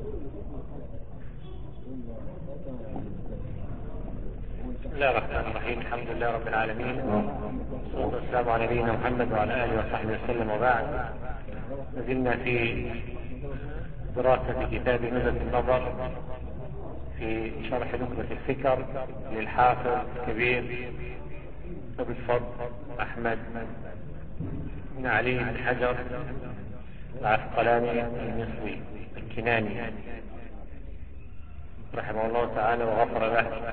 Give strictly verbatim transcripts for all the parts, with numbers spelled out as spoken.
بسم الله الرحمن الرحيم. الحمد لله رب العالمين، والصلاة والسلام على نبينا محمد وعلى آله وصحبه وسلم، وبعد. نزلنا في دراسة كتاب نزهة النظر في شرح نخبة الفكر للحافظ الكبير أبو الفضل أحمد بن علي بن حجر العسقلاني المصري الكناني رحمه الله تعالى وغفر له.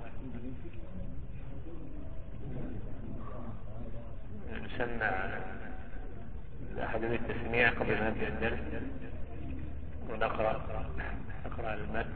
نسمع أحد التسميع قبل ما نبدأ الدرس ونقرأ نقرأ المتن.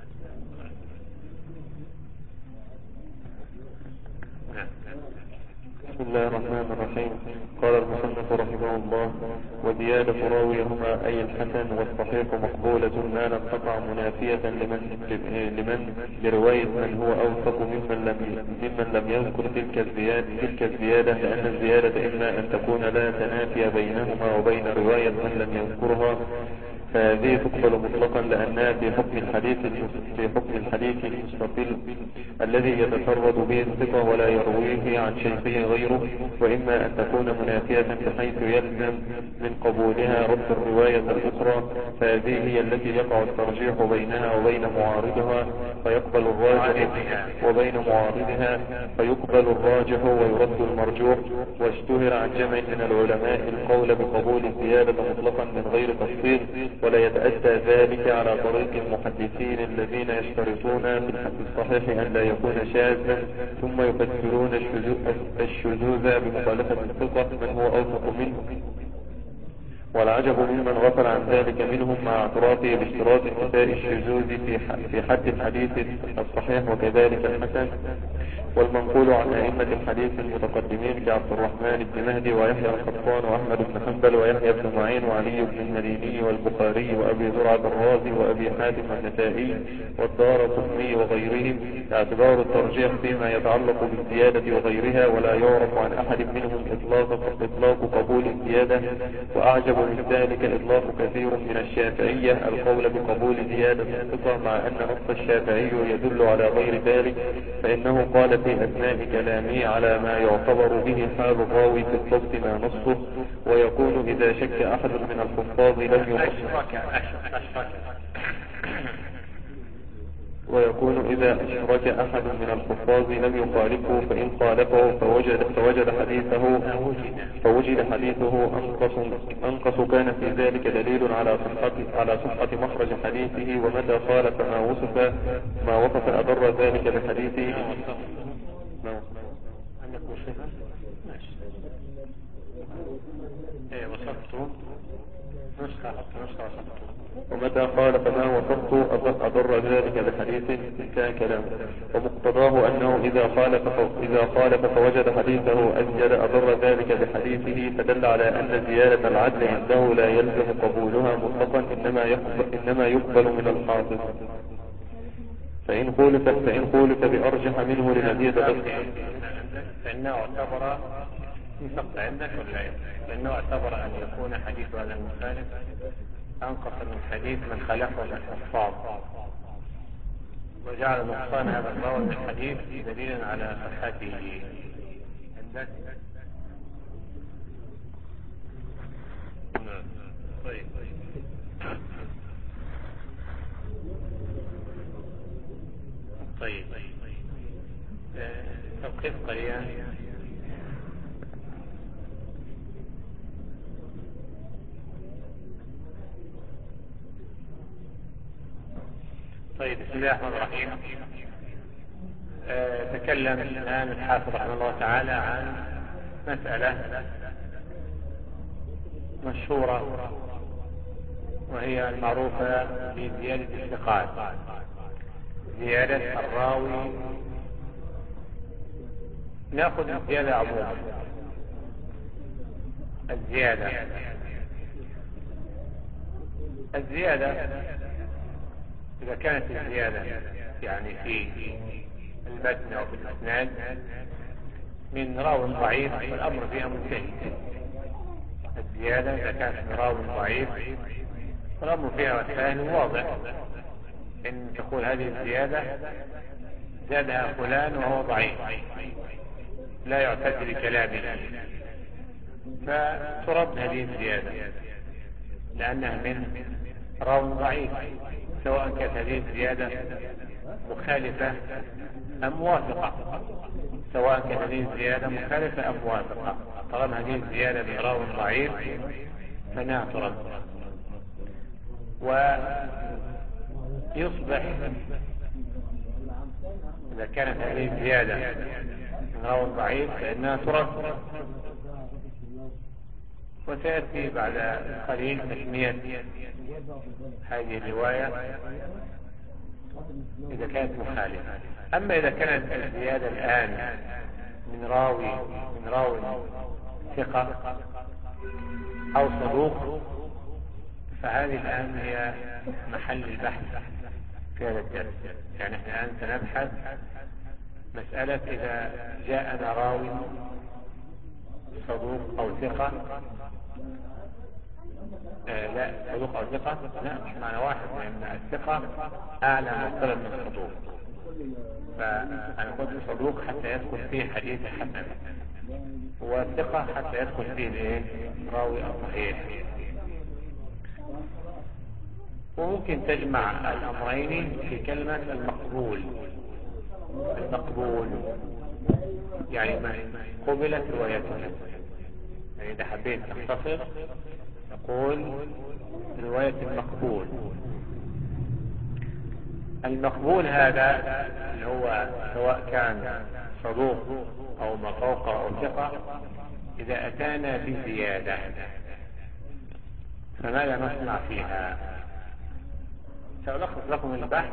بسم الله الرحمن الرحيم. قال المصنف رحمه الله: وزيادة راويهما أي الحسن والصحيح مقبولة ما لم تقع منافية لمن لمن لرواية من هو أوثق ممن لم ممن لم يذكر تلك الزيادة تلك الزيادة لأن الزيادة إما أن تكون لا تنافي بينهما وبين رواية من لم يذكرها، فهذه تقبل مطلقا لأنها في حكم الحديث في حكم الحديث المستقل الذي يتفرد به الثقة ولا يرويه عن شيخه غيره، وإما أن تكون منافية بحيث يلزم من قبولها رد الرواية الأخرى، فهذه هي التي يقع الترجيح بينها وبين معارضها فيقبل الراجح وبين معارضها فيقبل الراجح ويرد المرجوح. واشتهر عن جمع من العلماء القول بقبول الزيادة مطلقا من غير تفصيل، ولا يتأتى ذلك على طريق المحدثين الذين يشترطون في الحديث الصحيح أن لا يكون شاذا ثم يفسرون الشذوذ بمخالفة الثقة من هو أوثق منه. والعجب ممن غفل عن ذلك منهم مع اعترافه باشتراط انتفاء الشذوذ في حد الحديث الصحيح وكذلك الحسن. والمنقول عن أئمة الحديث المتقدمين كعبد الرحمن بن مهدي ويحيى القطان وأحمد بن حنبل ويحيى بن معين وعلي بن المديني والبخاري وأبي زرعة الرازي وأبي حاتم النسائي والدارقطني وغيرهم اعتبار الترجيح فيما يتعلق بالزيادة وغيرها، ولا يعرف عن أحد منهم إطلاق إطلاق قبول الزيادة. وأعجب من ذلك إطلاق كثير من الشافعية القول بقبول زيادة الثقة، مع أن نص الشافعي يدل على غير ذلك، فإنه قال في أثناء كلامه على ما يعتبر به حال الراوي في الضبط ما نصه، ويكون إذا شك أحد من الحفاظ لم يخالفه ويكون إذا أشرك أحد من الحفاظ لم يخالفه، فإن خالفه فوجد, فوجد حديثه فوجد حديثه أنقص, أنقص كان في ذلك دليل على صحة على صحة مخرج حديثه. ومتى خالف ما وصف ما وصف أضر ذلك بحديثه. عندك وصفة؟ ماشي. ايه وصفته نسخة حتى نسخة وصفته. ومتى خالف ما وصفته أضر ذلك بحديث كان كلامه. ومقتضاه أنه إذا خالف إذا خالف فوجد حديثه أزيد أضر ذلك بحديثه، فدل على أن زيادة العدل عنده لا يلزم قبولها مطلقا، إنما يقبل, إنما يقبل من الحافظ. فإن خولف فإن خولف بأرجح منه لنزيد فإنه اعتبر انفقت عندك ولا ايه؟ فإنه اعتبر أن يكون حديث هذا المخالف أنقص من حديث من خلفه الحفاظ، وجعل نقصان هذا الراوي من الحديث دليلا على صحته عندك. طيب طيب توقيف قليلا. طيب بسم الله الرحمن الرحيم. أه تكلم الآن الحافظ رحمه الله تعالى عن مسألة مشهورة وهي المعروفة بزيادة الثقات، زيادة الراوي. نأخذ الزيادة عموما. الزيادة الزيادة إذا كانت الزيادة يعني في المتن أو في الإسناد من راو ضعيف فالأمر فيها منتهي. الزيادة إذا كانت من راو ضعيف الأمر فيها والثاني واضح، إن تقول هذه الزيادة زادها فلان وهو ضعيف لا يعتد بكلامه، فترد هذه الزيادة لأنها من راو ضعيف، سواء كانت هذه الزيادة مخالفة أم موافقة، سواء كانت هذه الزيادة مخالفة أم موافقة، طالما هذه الزيادة من راو ضعيف فإنها ترد. ويصبح إذا كانت هذه الزيادة من راو ضعيف فإنها ترد. وسيأتي بعد قليل تسمية هذه الرواية إذا كانت مخالفة. أما إذا كانت الزيادة الآن من راوي من راوي ثقة أو صدوق، فهذه الآن هي محل البحث في هذا الدرس. يعني احنا الآن سنبحث مسألة إذا جاءنا راوي صدوق أو ثقة، آه لا صدوق أو ثقة لا مش معنى واحد، لأن الثقة أعلى مرتبة من الصدوق، فأنا قلت صدوق حتى يدخل فيه حديث حسن، والثقة حتى يدخل فيه الايه راوي الصحيح. وممكن تجمع الأمرين في كلمة المقبول. المقبول يعني ما قبلت روايته، يعني إذا حبيت تختصر نقول رواية المقبول. المقبول هذا اللي هو سواء كان صدوق أو ما فوقه أو ثقة، إذا أتانا بزيادة فماذا نصنع فيها؟ سألخص لكم البحث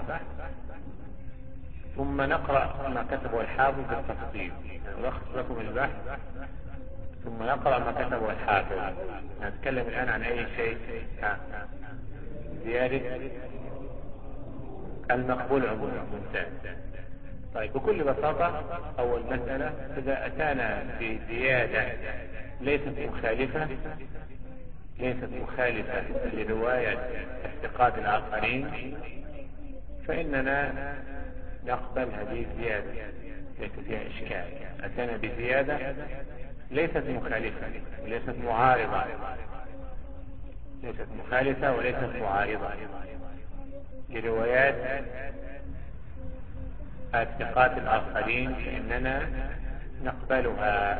ثم نقرأ ما كتبه الحافظ بالتفصيل. ألخص لكم البحث ثم نقرأ ما كتبه الحافظ. نتكلم الآن عن أي شيء؟ ها. زيادة المقبول عموما. ممتاز. طيب بكل بساطة أول مسألة، إذا أتانا بزيادة ليست مخالفة ليست مخالفة لرواية الثقات الآخرين فإننا نقبل هذه الزيادة، ليس فيها إشكال. أتانا بزيادة ليست مخالفة وليست معارضة، ليست مخالفة وليست معارضة لروايات الثقات الآخرين، فإننا نقبلها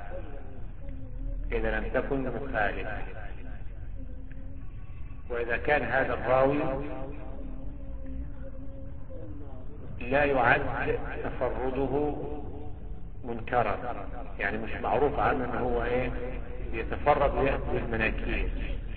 إذا لم تكن مخالفة. وإذا كان هذا الراوي لا يعد تفرده منكرا، يعني مش معروف عنه أنه هو إيه يتفرد ويأتي بالمناكير،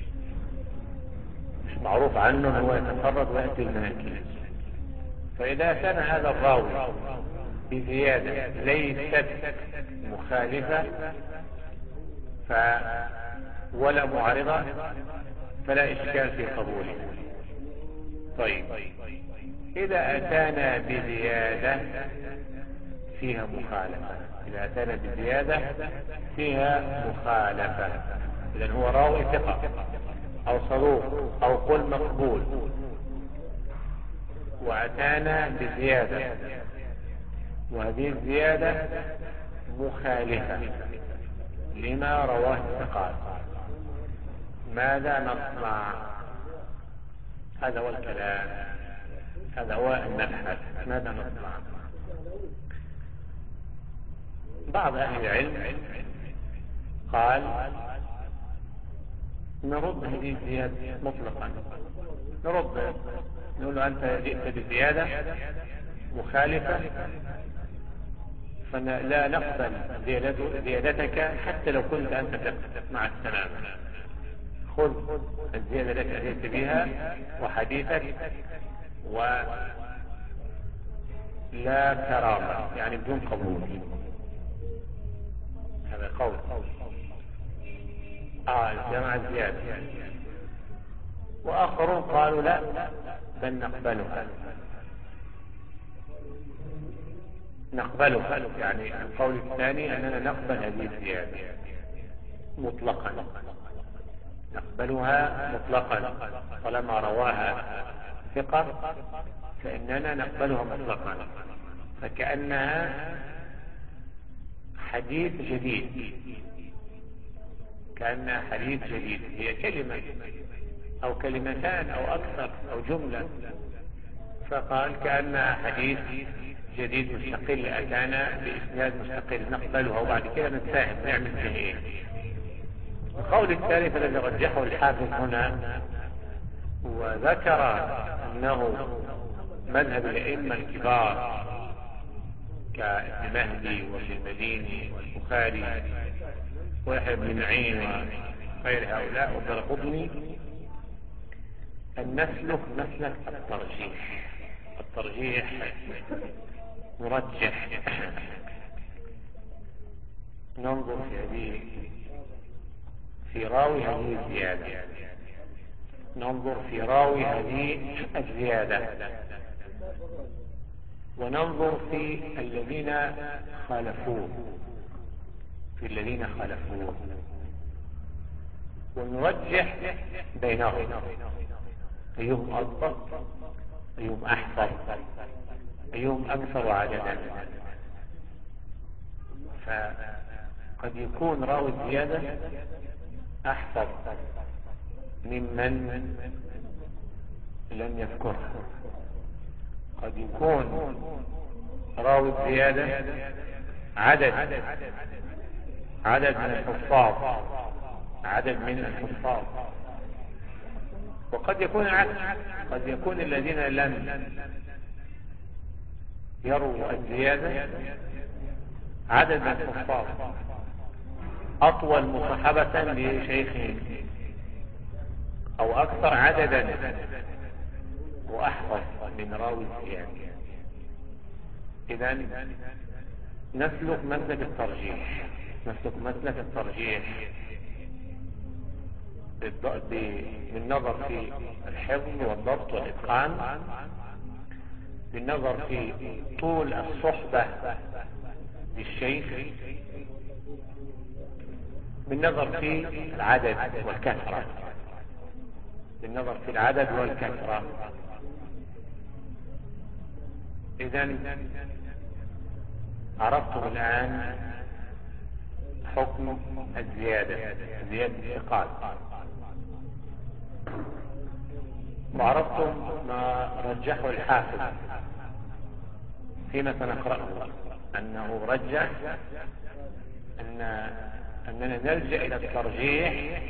مش معروف عنه أنه هو يتفرد ويأتي بالمناكير. فإذا كان هذا الراوي بزيادة ليست مخالفة ف ولا معارضة فلا إشكال في قبوله. طيب إذا أتانا بزيادة فيها مخالفة، إذا أتانا بزيادة فيها مخالفة، إذن هو راوي ثقة أو صدوق أو قل مقبول، وأتانا بزيادة وهذه الزيادة مخالفة لما رواه الثقات، ماذا نصنع؟ هذا هو الكلام، هذا هو المبحث. ماذا نصنع؟ بعض أهل العلم قال نرد هذه الزيادة مطلقا، نرد نقول له أنت جئت بزيادة مخالفة فلا نقبل زيادتك حتى لو كنت أنت تقبل، مع السلامة، خذ الزيادة التي أتيت بها وحديثك ولا كرامة، يعني بدون قبول. هذا قول آه الجماعة الزيادة. وآخرون قالوا لا بل نقبلها نقبلها يعني القول الثاني أننا نقبل هذه الزيادة مطلقا. نقبلها مطلقا طالما رواها ثقة فإننا نقبلها مطلقا، فكأنها حديث جديد، كأنها حديث جديد، هي كلمة أو كلمتان أو أكثر أو جملة، فقال كأنها حديث جديد مستقل أتانا بإسناد مستقل نقبلها وبعد كده نتفاهم نعمل به إيه. القول الثالث الذي رجحه الحافظ هنا وذكر أنه مذهب الأئمة الكبار كابن مهدي وابن المديني والبخاري ويحيى بن معين وغير هؤلاء والدرقطني أن نسلك مسلك الترجيح. الترجيح نرجح، ننظر في هذه في راوي هذه الزيادة، ننظر في راوي هذه الزيادة، وننظر في الذين خالفوه في الذين خالفوه ونرجح بينهم أيهم أضبط أيهم أحفظ أيهم أكثر عددا. فقد يكون راوي الزيادة أحفظ ممن لم يذكرها، قد يكون راوي الزيادة عدد عدد من الحفاظ عدد من الحفاظ وقد يكون عكس، قد يكون الذين لم يروا الزيادة عدد من الحفاظ أطول مصاحبة لشيخهم أو أكثر عددا وأحفظ من راوي الزيادة. إذن نسلك مسلك الترجيح نسلك مسلك الترجيح بالنظر في الحفظ والضبط والإتقان، بالنظر في طول الصحبة للشيخ، بالنظر في العدد والكثرة بالنظر في العدد والكثرة. إذن عرفتم الآن حكم الزيادة زيادة الثقات، وعرفتم ما رجحه الحافظ فيما سنقرأه، أنه رجح أن أننا نلجأ إلى الترجيح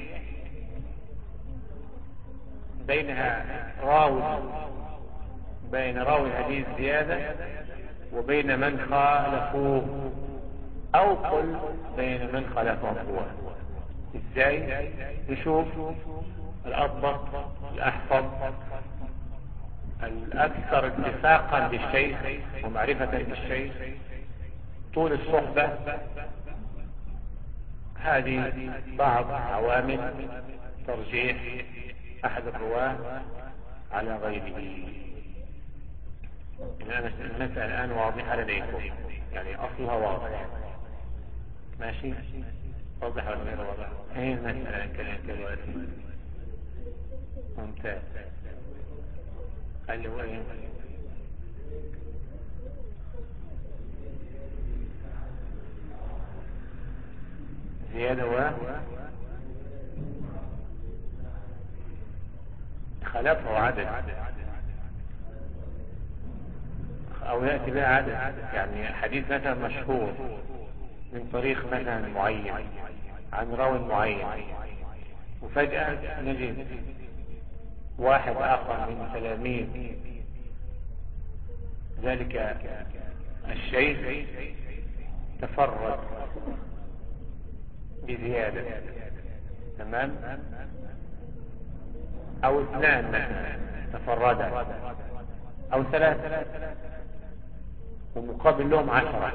بينها راوي بين راوي هذه الزيادة وبين من خالفوه، أو قل بين من خالفه هو. إزاي؟ نشوف الأضبط الأحفظ الأكثر اتفاقا بالشيخ ومعرفة بالشيخ، طول الصحبة، هذه بعض عوامل ترجيح أحد الرواة على غيره. المسألة الآن واضحة لديكم، يعني أصلها واضح، ماشي؟ واضح ولا غير واضح؟ هي المسألة كلام دلوقتي ممتاز. قال له ايه؟ زيادة و خلفه عدد او يأتي بها عدد، يعني حديث مثلا مشهور من طريق مثلا معين عن راوي معين، وفجأة نجد واحد آخر من تلاميذ ذلك الشيخ تفرد بزيادة، تمام؟ أو اثنان مثلا تفردا، أو ثلاثة ومقابل لهم عشرة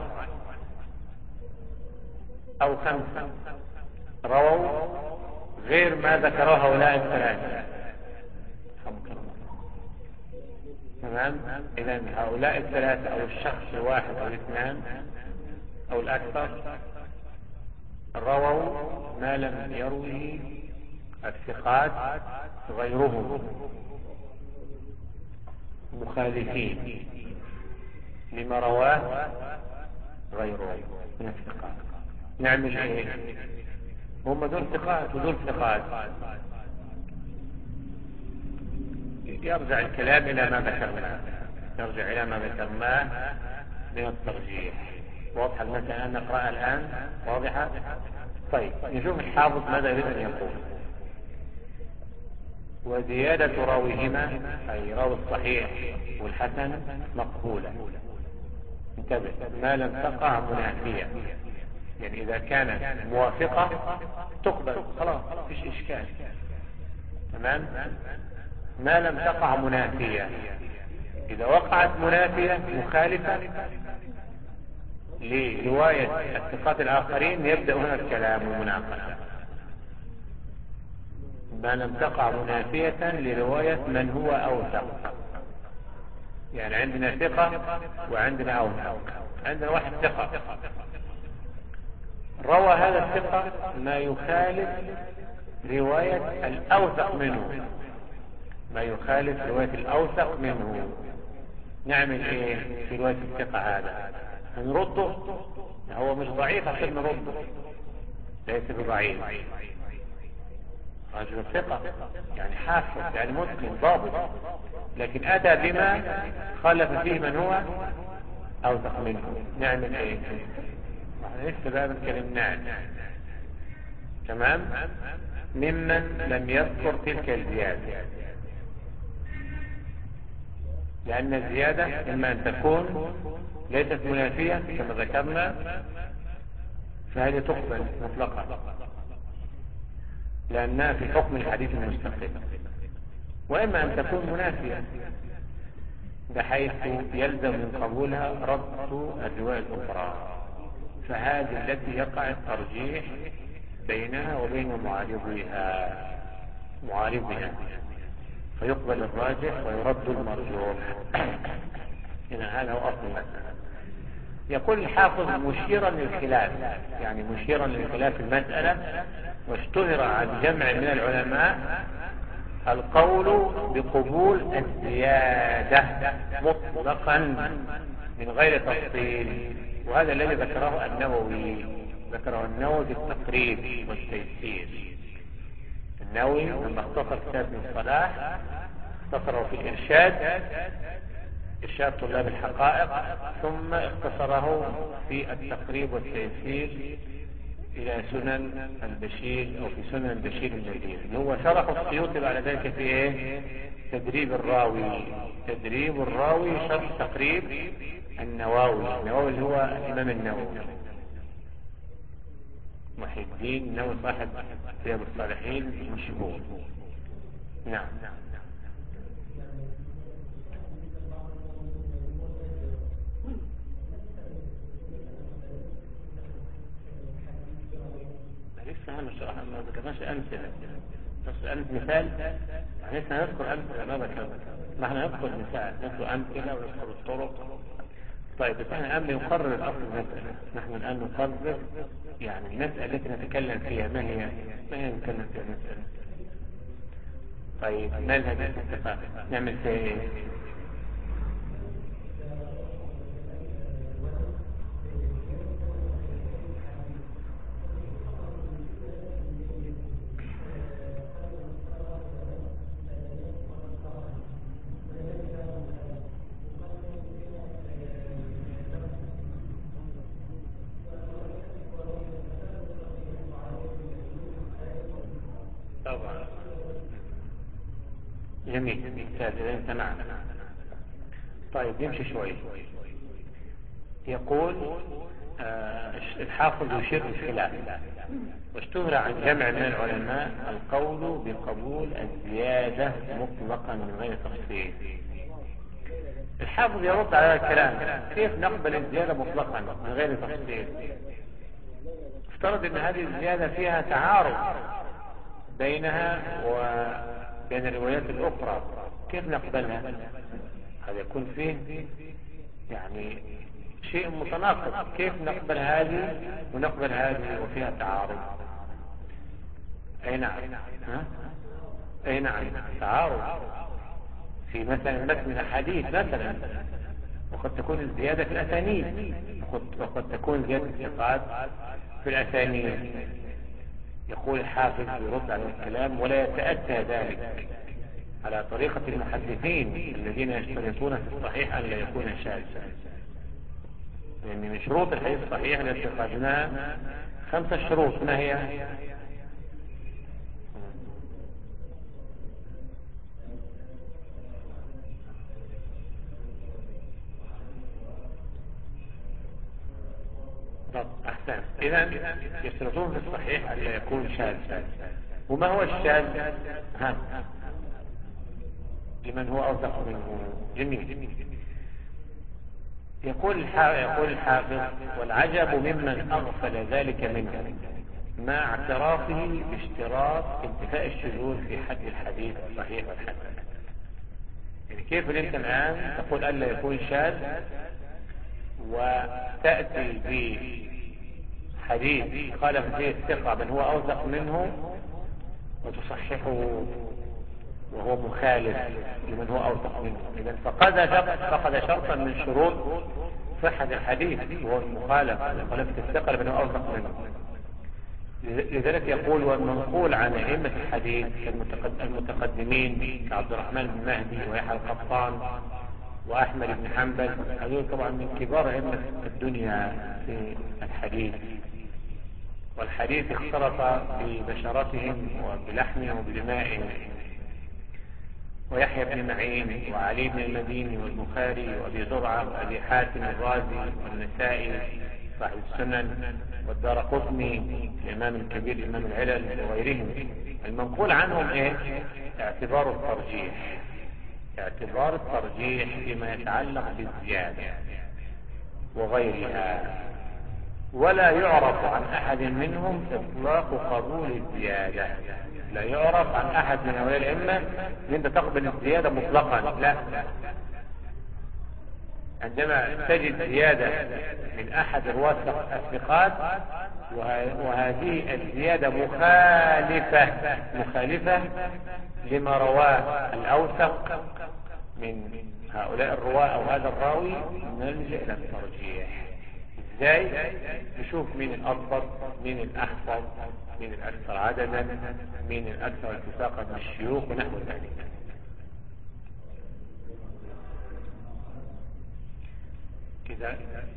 أو خمسة رووا غير ما ذكره هؤلاء الثلاثة، تمام؟ إذن هؤلاء الثلاثة أو الشخص الواحد أو الاثنان أو الأكثر رووا ما لم يروه الثقات غيرهم مخالفين لما رواه غيرهم من الثقات، نعمل ايه؟ هم دول ثقات ودول ثقات، يرجع الكلام الى ما ذكرناه يرجع الى ما ذكرناه من الترجيح. واضحة المسألة؟ نقرأ الآن واضحة؟ طيب نشوف الحافظ ماذا يريد أن يقول. وزيادة راويهما أي راوي الصحيح والحسن مقبولة، انتبه، ما لم تقع منافية، يعني إذا كانت موافقة تقبل خلاص مفيش إشكال، تمام؟ ما لم تقع منافية، إذا وقعت منافية مخالفة لرواية الثقات الآخرين يبدأ هنا الكلام والمناقشة. ما لم تقع منافية لرواية من هو أوثق، يعني عندنا ثقة وعندنا أوثق، عندنا واحد ثقة روى هذا الثقة ما يخالف رواية الأوثق منه، ما يخالف رواية الأوثق منه، نعمل ايه في رواية الثقة هذا؟ نرده، هو مش ضعيف عشان نرده، ليس بضعيف، رجل ثقة يعني حافظ يعني متقن ضابط، لكن أتى بما خالف فيه من هو أوثق منه، نعمل ايه؟ احنا لسه بقى بنتكلم تمام ممن لم يذكر تلك الزيادة، لأن الزيادة إما أن تكون ليست منافية كما ذكرنا فهذه تقبل مطلقا لأنها في حكم الحديث المستقل، وإما أن تكون منافية بحيث يلزم من قبولها رد الرواية الأخرى، فهذه التي يقع الترجيح بينها وبين معارضها معارضها فيقبل الراجح ويرد المرجوح. إذا هذا هو أصل المسألة. يقول الحافظ مشيرا للخلاف، يعني مشيرا للخلاف المسألة، واشتهر عن جمع من العلماء القول بقبول الزيادة مطلقا من غير تفصيل، وهذا الذي ذكره النووي ذكره النووي في التقريب والتيسير. النووي لما اختصر كتاب ابن الصلاح اختصره في الإرشاد إرشاد طلاب الحقائق، ثم اختصره في التقريب والتيسير إلى سنن البشير أو في سنن البشير النذير. هو شرح السيوطي بعد ذلك في إيه؟ تدريب الراوي تدريب الراوي شرح تقريب النووي. النووي اللي هو الإمام النووي محي الدين النووي صاحب رياض الصالحين المشهور. نعم. لسه هنشرح ما ذكرناش أمثلة، بس أنت مثال يعني لسه نذكر أمثلة ما ذكرنا، ما احنا نذكر مثال نذكر أمثلة ونذكر الطرق. طيب بس احنا الآن بنقرر أصل المسألة، نحن الآن نقرر يعني المسألة التي نتكلم فيها ما هي ما هي نتكلم فيها المسألة. طيب منهج الاتفاق نعمل فيها ايه؟ طبعا جميل ممتاز إذا انت معنا. طيب نمشي شوي. يقول آه الحافظ يشير الخلاف، واشتهر عن جمع من العلماء القول بقبول الزيادة مطلقا من غير تفصيل. الحافظ يرد على الكلام، كيف نقبل الزيادة مطلقا من غير تفصيل؟ افترض ان هذه الزيادة فيها تعارض بينها وبين الروايات الأخرى، كيف نقبلها؟ هذا يكون فيه يعني شيء متناقض، كيف نقبل هذه ونقبل هذه وفيها تعارض؟ اي نعم. ها؟ اي نعم، تعارض في مثلا متن الحديث مثلا، وقد تكون الزيادة في الأسانيد، وقد تكون زيادة الثقات في الأسانيد. يقول الحافظ يرد على الكلام: ولا يتأتى ذلك على طريقة المحدثين الذين يشترطون في الصحيح أن لا يكون شاذا. يعني من شروط الحديث الصحيح التي اتخذناها خمسة شروط، ما هي؟ أحسن. إذن يشترطون في الصحيح أن لا يكون شاذا. وما هو الشاذ؟ ها، لمن هو أوثق منه. جميل. يقول يقول الحافظ: والعجب ممن أغفل ذلك منه مع اعترافه باشتراط انتفاء الشذوذ في حد الحديث الصحيح والحسن. يعني كيف انت الآن تقول ألا يكون شاذ وتأتي بحديث قال فيه الثقة من هو أوثق منه وتصححه وهو مخالف لمن هو أوثق منه؟ إذن فقد فقد شرطا من شروط صحة الحديث وهو المخالفة، مخالفة الثقة لمن هو أوثق منه. لذلك يقول: والمنقول عن أئمة الحديث المتقدمين كعبد الرحمن بن مهدي ويحيى القطان وأحمد بن حنبل، هذول طبعا من كبار أئمة الدنيا في الحديث، والحديث اختلط ببشرتهم وبلحمهم وبدمائهم. ويحيى بن معين وعلي بن المديني والبخاري وابي زرعه وابي حاتم الرازي والنسائي صاحب السنن والدارقطني الامام الكبير امام العلل وغيرهم. المنقول عنهم ايه؟ اعتبار الترجيح، اعتبار الترجيح فيما يتعلق بالزياده وغيرها. ولا يعرف عن احد منهم اطلاق قبول الزياده. لا يعرف عن احد من هؤلاء الائمه ان انت تقبل الزياده مطلقا، لا. عندما تجد زياده من احد رواه الثقات وهذه الزياده مخالفه مخالفه لما رواه الاوثق من هؤلاء الرواه او هذا الراوي، نلجأ الى الترجيح. ازاي؟ نشوف مين الأضبط، مين الأحفظ، مين الأكثر عددا، مين الأكثر اتفاقا من الشيوخ ونحو ذلك. كذا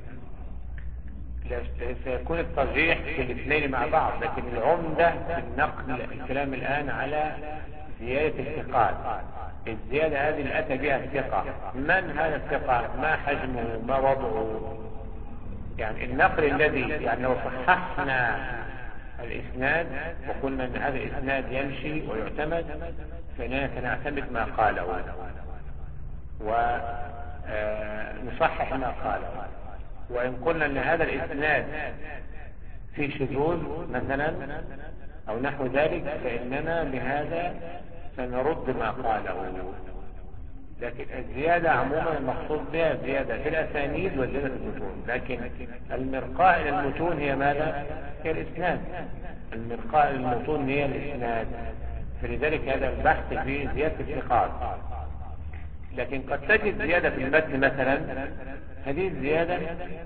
سيكون الترجيح في الاثنين مع بعض، لكن العمدة في النقل الكلام الآن على زيادة الثقات. الزيادة هذه اللي أتى بها الثقة، من هذا الثقة؟ ما حجمه؟ ما وضعه؟ يعني النقل الذي يعني لو صححنا الإسناد وقلنا أن هذا الإسناد يمشي ويعتمد، فإننا سنعتمد ما قاله ونصحح ما قاله. وإن قلنا أن هذا الإسناد في شذوذ مثلا أو نحو ذلك، فإننا بهذا سنرد ما قاله. لكن الزيادة عموما المقصود بها زيادة في الأسانيد وزيادة في المتون، لكن المرقاة إلى المتون هي ماذا؟ هي الإسناد. المرقاة إلى المتون هي الإسناد، فلذلك هذا البحث في زيادة الثقات. لكن قد تجد زيادة في المتن مثلا، هذه الزيادة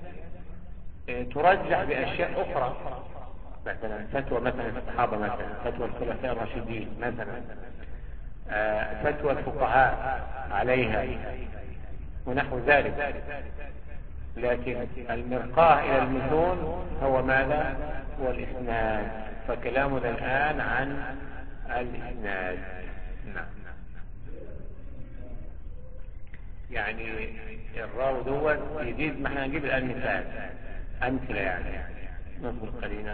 ترجح بأشياء أخرى، مثلا فتوى مثلا الصحابة، مثلا فتوى الخلفاء الراشدين، مثلا فتوى الفقهاء عليها ونحو ذلك. لكن المرقاة إلى المتون هو ماذا؟ هو الإسناد. فكلامنا الآن عن الإسناد. نعم. يعني الراوي دوت يزيد، ما احنا نجيب الآن مثال أمثلة يعني نظر قليلا.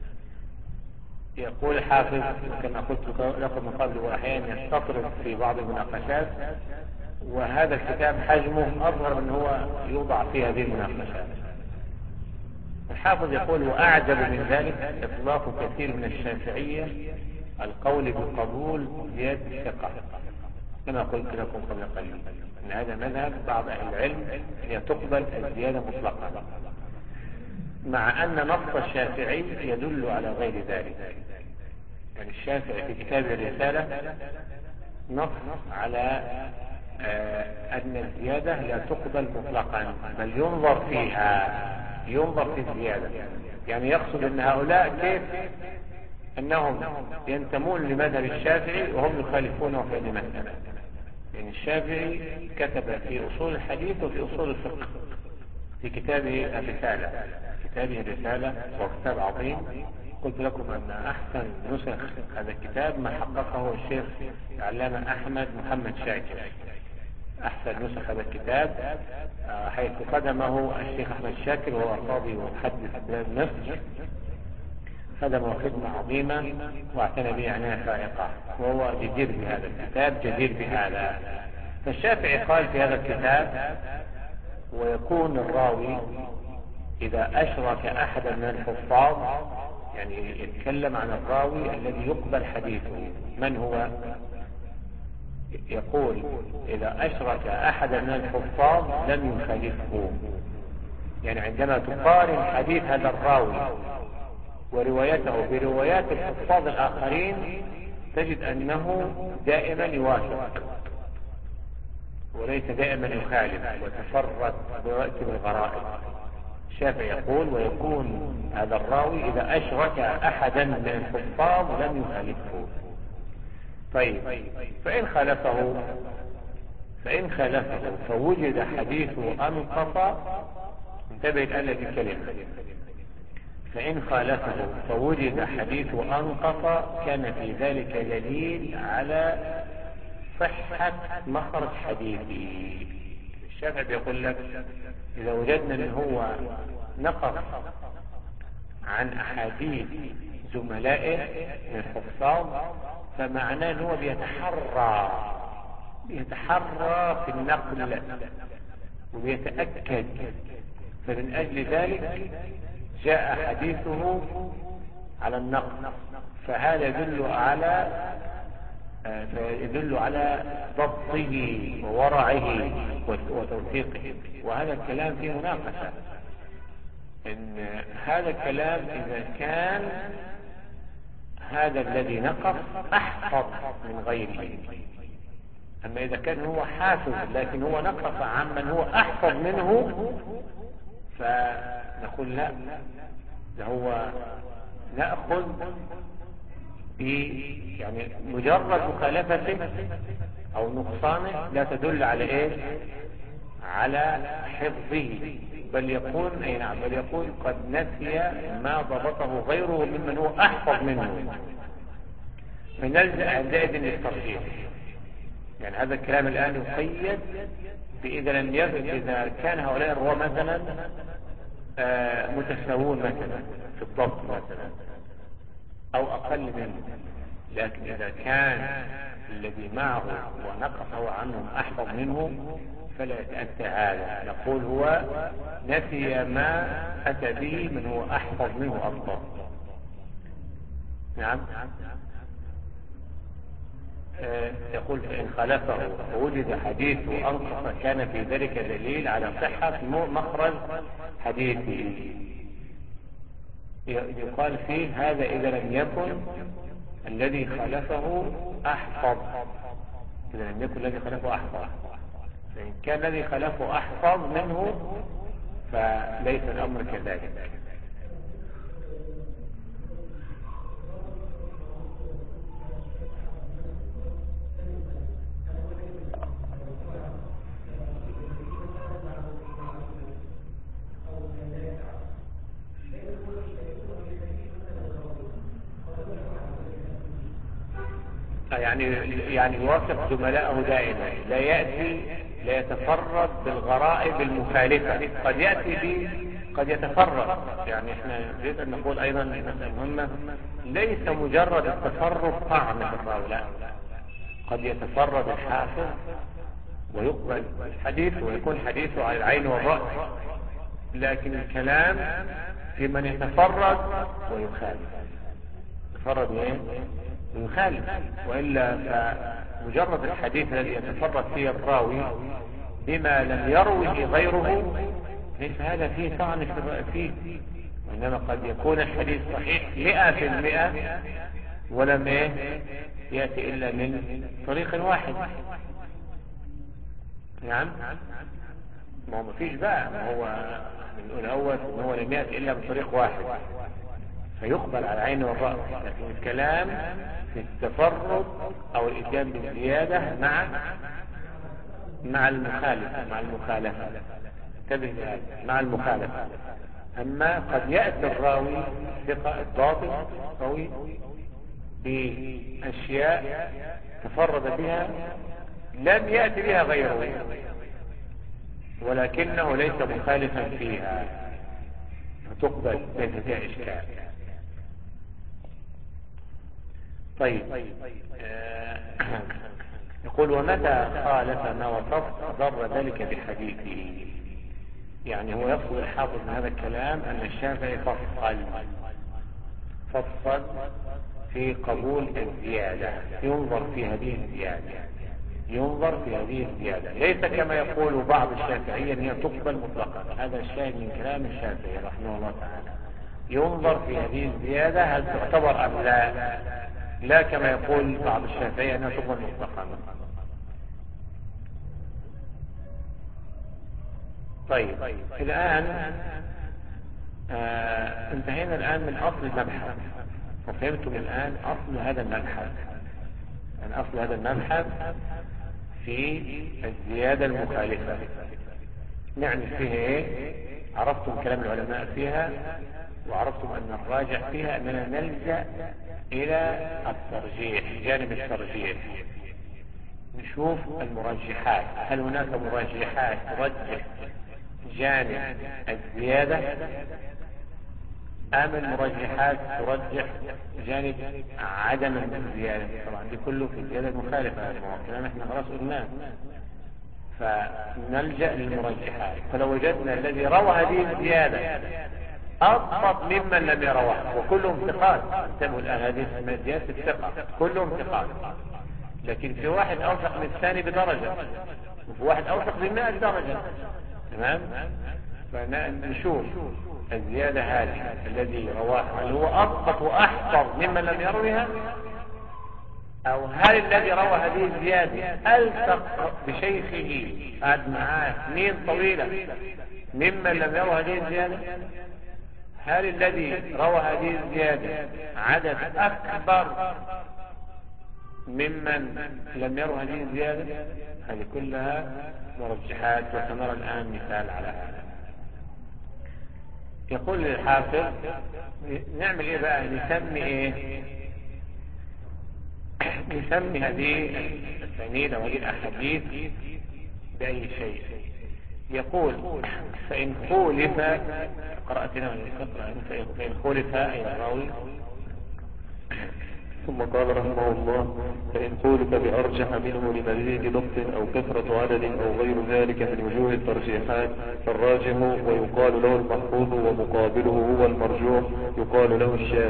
يقول الحافظ كما قلت لكم من قبل، وأحيانا يستطرد في بعض المناقشات، وهذا الكتاب حجمه أظهر من هو يوضع في هذه المناقشات. الحافظ يقول: وأعجب من ذلك إطلاق كثير من الشافعية القول بقبول زيادة الثقة، كما قلت لكم قبل قليل أن هذا مذهب بعض أهل العلم هي تقبل الزيادة مطلقا، مع أن نص الشافعي يدل على غير ذلك. يعني الشافعي في كتاب الرسالة نص على آه أن الزيادة لا تقبل مطلقا، بل ينظر فيها، ينظر في الزيادة. يعني يقصد أن هؤلاء كيف أنهم ينتمون لمذهب الشافعي وهم يخالفونه في هذه المسألة. يعني الشافعي كتب في أصول الحديث وفي أصول الفقه في كتابه الرسالة، كتابه الرسالة وكتاب عظيم. قلت لكم أن أحسن نسخ هذا الكتاب ما حققه الشيخ العلامة أحمد محمد شاكر، أحسن نسخ هذا الكتاب حيث قدمه الشيخ أحمد شاكر وهو قاضي ومحدث بلاد مصر، خدمه خدمة عظيمة واعتنى به عناية فائقة، وهو جدير بهذا الكتاب، جدير بهذا. فالشافعي قال في هذا الكتاب: ويكون الراوي إذا أشرك أحدا من الحفاظ، يعني يتكلم عن الراوي الذي يقبل حديثه، من هو؟ يقول: إذا أشرك أحدا من الحفاظ لم يخالفه. يعني عندما تقارن حديث هذا الراوي وروايته بروايات الحفاظ الآخرين تجد أنه دائما يوافق وليس دائما يخالف ويتفرد برتب الغرائب. الشافعي يقول: ويكون هذا الراوي إذا أشرك أحدا من الحفاظ لم يخالفه. طيب، فإن خالفه فإن خالفه فوجد حديثه أنقص. انتبه الآن للكلمة: فإن خالفه فوجد حديثه أنقص كان في ذلك دليل على صحة مخرج حديثه. الشافعي بيقول لك: إذا وجدنا أنه هو نقص عن أحاديث زملائه من الحفاظ فمعناه أنه بيتحرى بيتحرى في النقل وبيتأكد، فمن أجل ذلك جاء حديثه على النقل، فهذا يدل على يدل على ضبطه وورعه وتوثيقه. وهذا الكلام فيه مناقشة، إن هذا الكلام إذا كان هذا الذي نقص أحفظ من غيره، أما إذا كان هو حافظ لكن هو نقص عمن هو أحفظ منه فنقول لا، ده هو نأخذ يعني مجرد مخالفته أو نقصانه لا تدل على إيه؟ على حفظه، بل يكون أي نعم بل يكون قد نسي ما ضبطه غيره ممن هو أحفظ منه، فنلجأ عندئذ للترجيح. يعني هذا الكلام الآن يقيد بإذا لم يكن إذا كان هؤلاء الرواة مثلا آه متساوون مثلا في الضبط مثلا أو أقل منه، لكن إذا كان الذي معه ونقصه عنهم أحفظ منه فلا يتأتى هذا، نقول هو نسي ما أتى به من هو أحفظ منه أفضل. نعم. آه يقول: فإن خالفه ووجد حديثه أنقص كان في ذلك دليل على صحة مخرج حديثه. يقال فيه هذا إذا لم يكن الذي خالفه أحفظ، إذا لم يكن الذي خالفه أحفظ، فإن كان الذي خالفه أحفظ منه فليس الأمر كذلك. يعني يعني يوافق زملائه دائما، لا يأتي لا يتفرد بالغرائب المخالفة، قد يأتي ب قد يتفرد. يعني احنا نريد ان نقول ايضا مسألة مهمة، ليس مجرد التفرد طعن في الراوي، لا، قد يتفرد الحافظ ويقبل حديثه ويكون حديثه على العين والرأس، لكن الكلام في من يتفرد ويخالف، يتفرد ايه ويخالف، وإلا فمجرد الحديث الذي يتفرد فيه الراوي بما لم يروه غيره ليس هذا فيه طعن فيه، وإنما قد يكون الحديث صحيح مئة في المئة ولم إيه يأتي إلا من طريق واحد. نعم، ما هو مفيش بقى، ما هو من الأول إن هو لم يأتي إلا من طريق واحد فيقبل على العين والرأس. لكن الكلام في التفرد أو الإتيان بالزيادة مع مع المخالفة مع المخالفة انتبه مع المخالفة. أما قد يأتي الراوي ثقة الضابط قوي بأشياء تفرد بها لم يأتي بها غيره ولكنه ليس مخالفا فيها فتقبل ليس فيها إشكال. طيب آه يقول ومتى خالف ما وصفت ضر ذلك بحديثه. يعني هو يقصد الحافظ من هذا الكلام أن الشافعي فصل فصل في قبول الزيادة، ينظر في هذه الزيادة ينظر في هذه الزيادة ليس كما يقول بعض الشافعية أن هي تقبل مطلقا. هذا الشاهد من كلام الشافعي رحمه الله تعالى، ينظر في هذه الزيادة هل تعتبر أم لا، لا كما يقول بعض الشافعية أنها تقبل مطلقا. طيب الآن آه انتهينا الآن من أصل المبحث وفهمتم الآن أصل هذا المبحث. يعني أصل هذا المبحث في الزيادة المخالفة يعني فيه ايه؟ عرفتم كلام العلماء فيها وعرفتم أن الراجع فيها أننا نلجأ إلى الترجيح، جانب الترجيح، نشوف المرجحات، هل هناك مرجحات ترجح جانب الزيادة أم المرجحات ترجح جانب عدم الزيادة. طبعا دي كله في الزيادة المخالفة، كلام احنا خلاص قلناه، فنلجأ للمرجحات. فلو وجدنا الذي روى هذه الزيادة أضبط ممن لم يروها وكلهم ثقات، انتبهوا الآن هذه اسمها زيادة الثقة كلهم ثقات، لكن في واحد أوثق من الثاني بدرجة وفي واحد أوثق بمئة درجة. تمام؟ فنشوف الزيادة هذه الذي رواها هل هو أضبط وأحفظ ممن لم يروها، أو هل الذي روى هذه الزيادة ألصق بشيخه قعد معاه سنين طويلة ممن لم يروى هذه الزيادة، هل الذي روى هذه الزيادة عدد أكبر ممن لم يروى هذه الزيادة. هذه كلها مرجحات وسنرى الآن مثال على هذا. يقول للحافظ نعمل ايه بقى، نسمي ايه، نسمي هذه الاسانيد وهذه الاحاديث باي شيء. يقول فان خولف قرأتنا فان خولف اي الراوي. ثم قال رحمه الله فإن خولف بأرجح منه لمزيد ضبط أو كثرة عدد أو غير ذلك من وجوه الترجيحات فالراجح ويقال له المحفوظ ومقابله هو المرجوح يقال له الشاذ.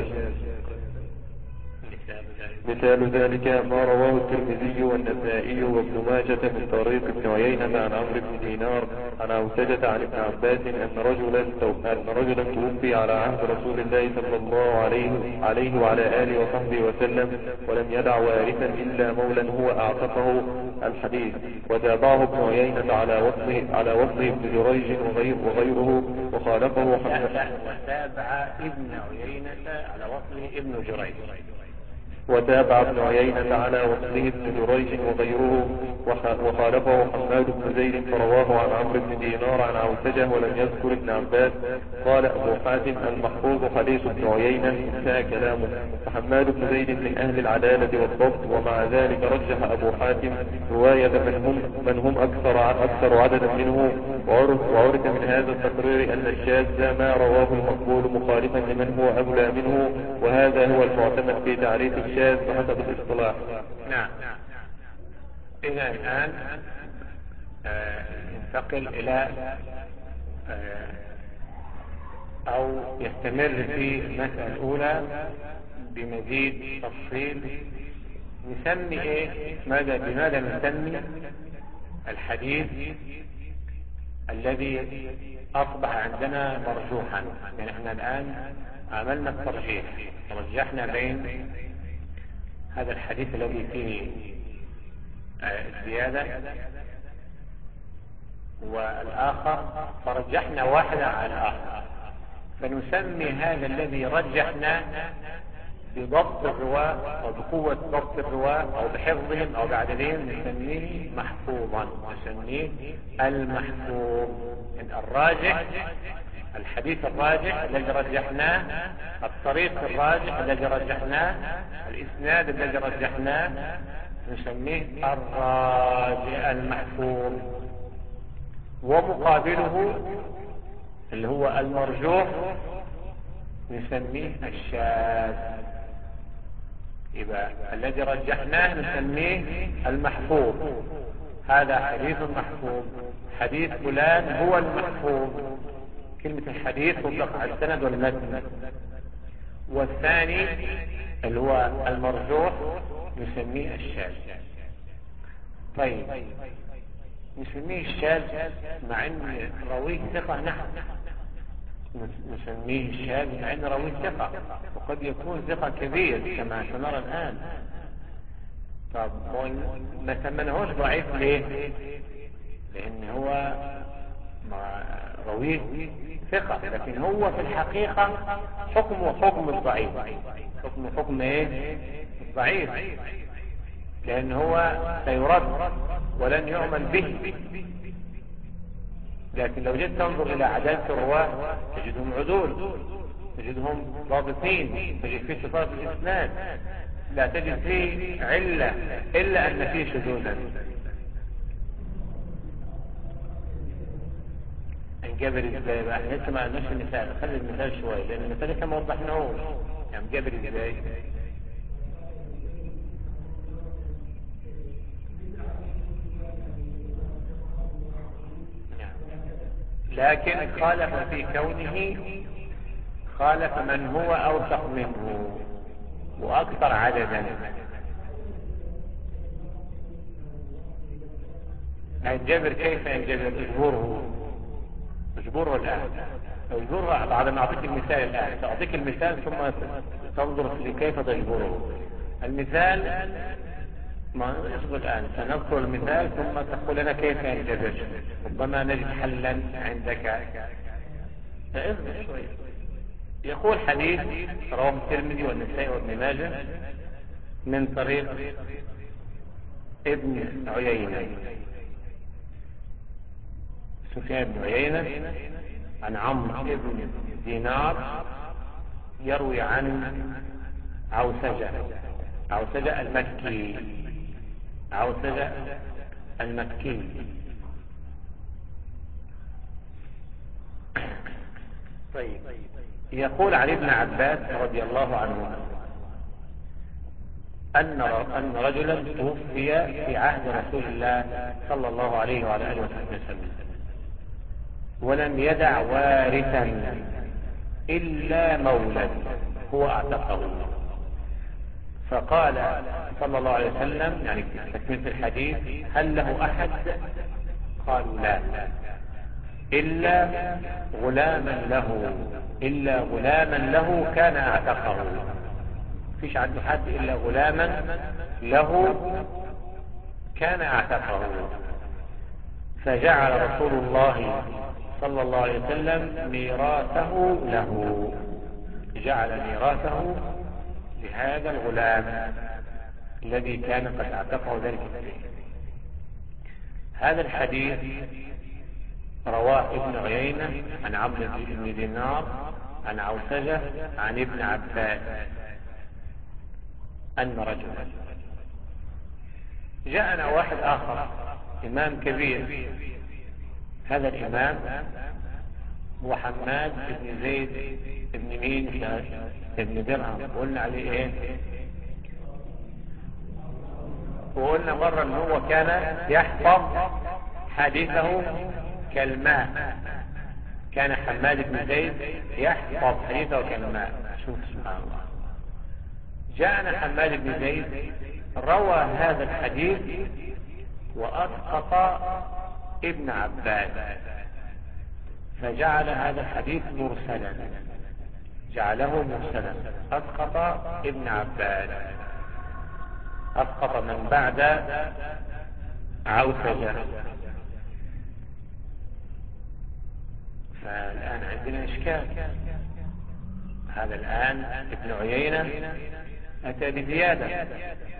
مثال ذلك ما رواه الترمذي والنسائي وابن ماجة من طريق ابن عيينة عن عمرو بن دينار عن عوسجة عن ابن عباس أن رجلا أن رجلا توفي على عهد رسول الله صلى الله عليه عليه وعلى آله وصحبه وسلم ولم يدع وارثا إلا مولا هو أعتقه الحديث. وتابعه ابن عيينة على وصله على وصله ابن جريج وغير وغيره وخالفه وتابع ابن عيينة على وصله ابن جريج وتابع ابن عيينة على وصله ابن جريج وغيره وخالفه حماد بن زيد فرواه عن عمرو بن دينار عن عوسجة ولم يذكر ابن عباس. قال أبو حاتم المحفوظ حديث ابن عيينة انتهى كلامه. فحماد بن زيد من أهل العدالة والضبط ومع ذلك رجح أبو حاتم رواية من هم, من هم أكثر, أكثر عددا منه وعرف, وعرف من هذا التقرير أن الشاذ ما رواه المقبول مخالفا لمن هو أولى منه وهذا هو المعتمد في تعريف الشاذ بحسب الاصطلاح. نعم. إذا الآن آه ننتقل إلى آه أو يستمر في المسألة الأولى بمزيد تفصيل. نسمي إيه ماذا بماذا نسمي الحديث الذي أصبح عندنا مرجوحا. يعني احنا الآن عملنا الترجيح، رجحنا بين هذا الحديث الذي فيه الزيادة والآخر، فرجحنا واحدا على الآخر، فنسمي هذا الذي رجحنا بضبط الرواة أو بقوة ضبط الرواة أو بحفظهم أو بعددهم نسميه محفوظا، نسميه المحفوظ. الراجح، الحديث الراجح الذي رجحناه، الطريق الراجح الذي رجحناه، الإسناد الذي رجحناه نسميه الراجح المحفوظ. ومقابله اللي هو المرجوح نسميه الشاذ. يبقى الذي رجحناه نسميه المحفوظ، هذا حديث محفوظ، حديث فلان هو المحفوظ. كلمة الحديث تطلق على السند والمتن. والثاني اللي هو المرجوح نسميه الشاذ. طيب نسميه الشاذ مع ان راويه ثقة؟ نعم نسميه الشاذ مع ان راويه ثقة، وقد يكون ثقة كبير كما سنرى الآن. طب ما سمناهوش ضعيف ليه؟ لان هو راويه ثقة، لكن هو في الحقيقة حكمه حكم الضعيف، حكم حكم ايه؟ الضعيف، لان هو سيرد ولن يعمل به. لكن لو جيت تنظر الى عدالة الرواة تجدهم عدول، تجدهم ضابطين، تجد فيه صفات الاسناد، لا تجد فيه علة الا ان فيه شذوذا. جابر ازاي بقى؟ احنا لسه ما قلناش المثال، خلي المثال شويه لان المثال لسه ما وضحناهوش. يعني جابر ازاي؟ لكن خالف في كونه، خالف من هو اوثق منه واكثر عددا. الجبر كيف ينجبر؟ اجبره، اجبره الان، اجبره بعد ما اعطيك المثال. الان ساعطيك المثال ثم تنظر لكيف تجبره. المثال ما اصبر الان، سنذكر المثال ثم تقول لنا كيف ينجبر، ربما نجد حلا عندك. اصبر شويه. يقول حديث رواه الترمذي والنسائي وابن ماجه من طريق ابن عيينة، سفيان بن عيينة عن عمرو بن دينار يروي عن عوسجة، عوسجة المكي، عوسجة المكي. طيب يقول عن ابن عباس رضي الله عنه أن أن رجلا توفي في عهد رسول الله صلى الله عليه وعلى آله وسلم ولم يدع وارثا إلا مولى هو أعتقه. فقال صلى الله عليه وسلم، يعني في تكملة الحديث، هل له أحد؟ قالوا لا، إلا غلاما له، إلا غلاما له كان أعتقه. فيش عنده حد إلا غلاما له كان أعتقه. فجعل رسول الله صلى الله عليه وسلم ميراثه له، جعل ميراثه لهذا الغلام الذي كان قد اعتقه ذلك الشيء. هذا الحديث رواه ابن عيينة عن عمرو بن دينار عن عوسجة عن ابن عباس أن رجلا. جاءنا واحد آخر إمام كبير، هذا الإمام هو حماد بن زيد بن مين بن درهم. قلنا عليه ايه؟ وقلنا مرة ان هو كان يحفظ حديثه كالماء، كان حماد بن زيد يحفظ حديثه كالماء. شوف سبحان الله، جاءنا حماد بن زيد روى هذا الحديث وأسقط ابن عباس، فجعل هذا الحديث مرسلا، جعله مرسلا، أسقط ابن عباس. أسقط من بعد عوسجة. فالآن عندنا إشكال. هذا الآن ابن عيينة أتى بزيادة،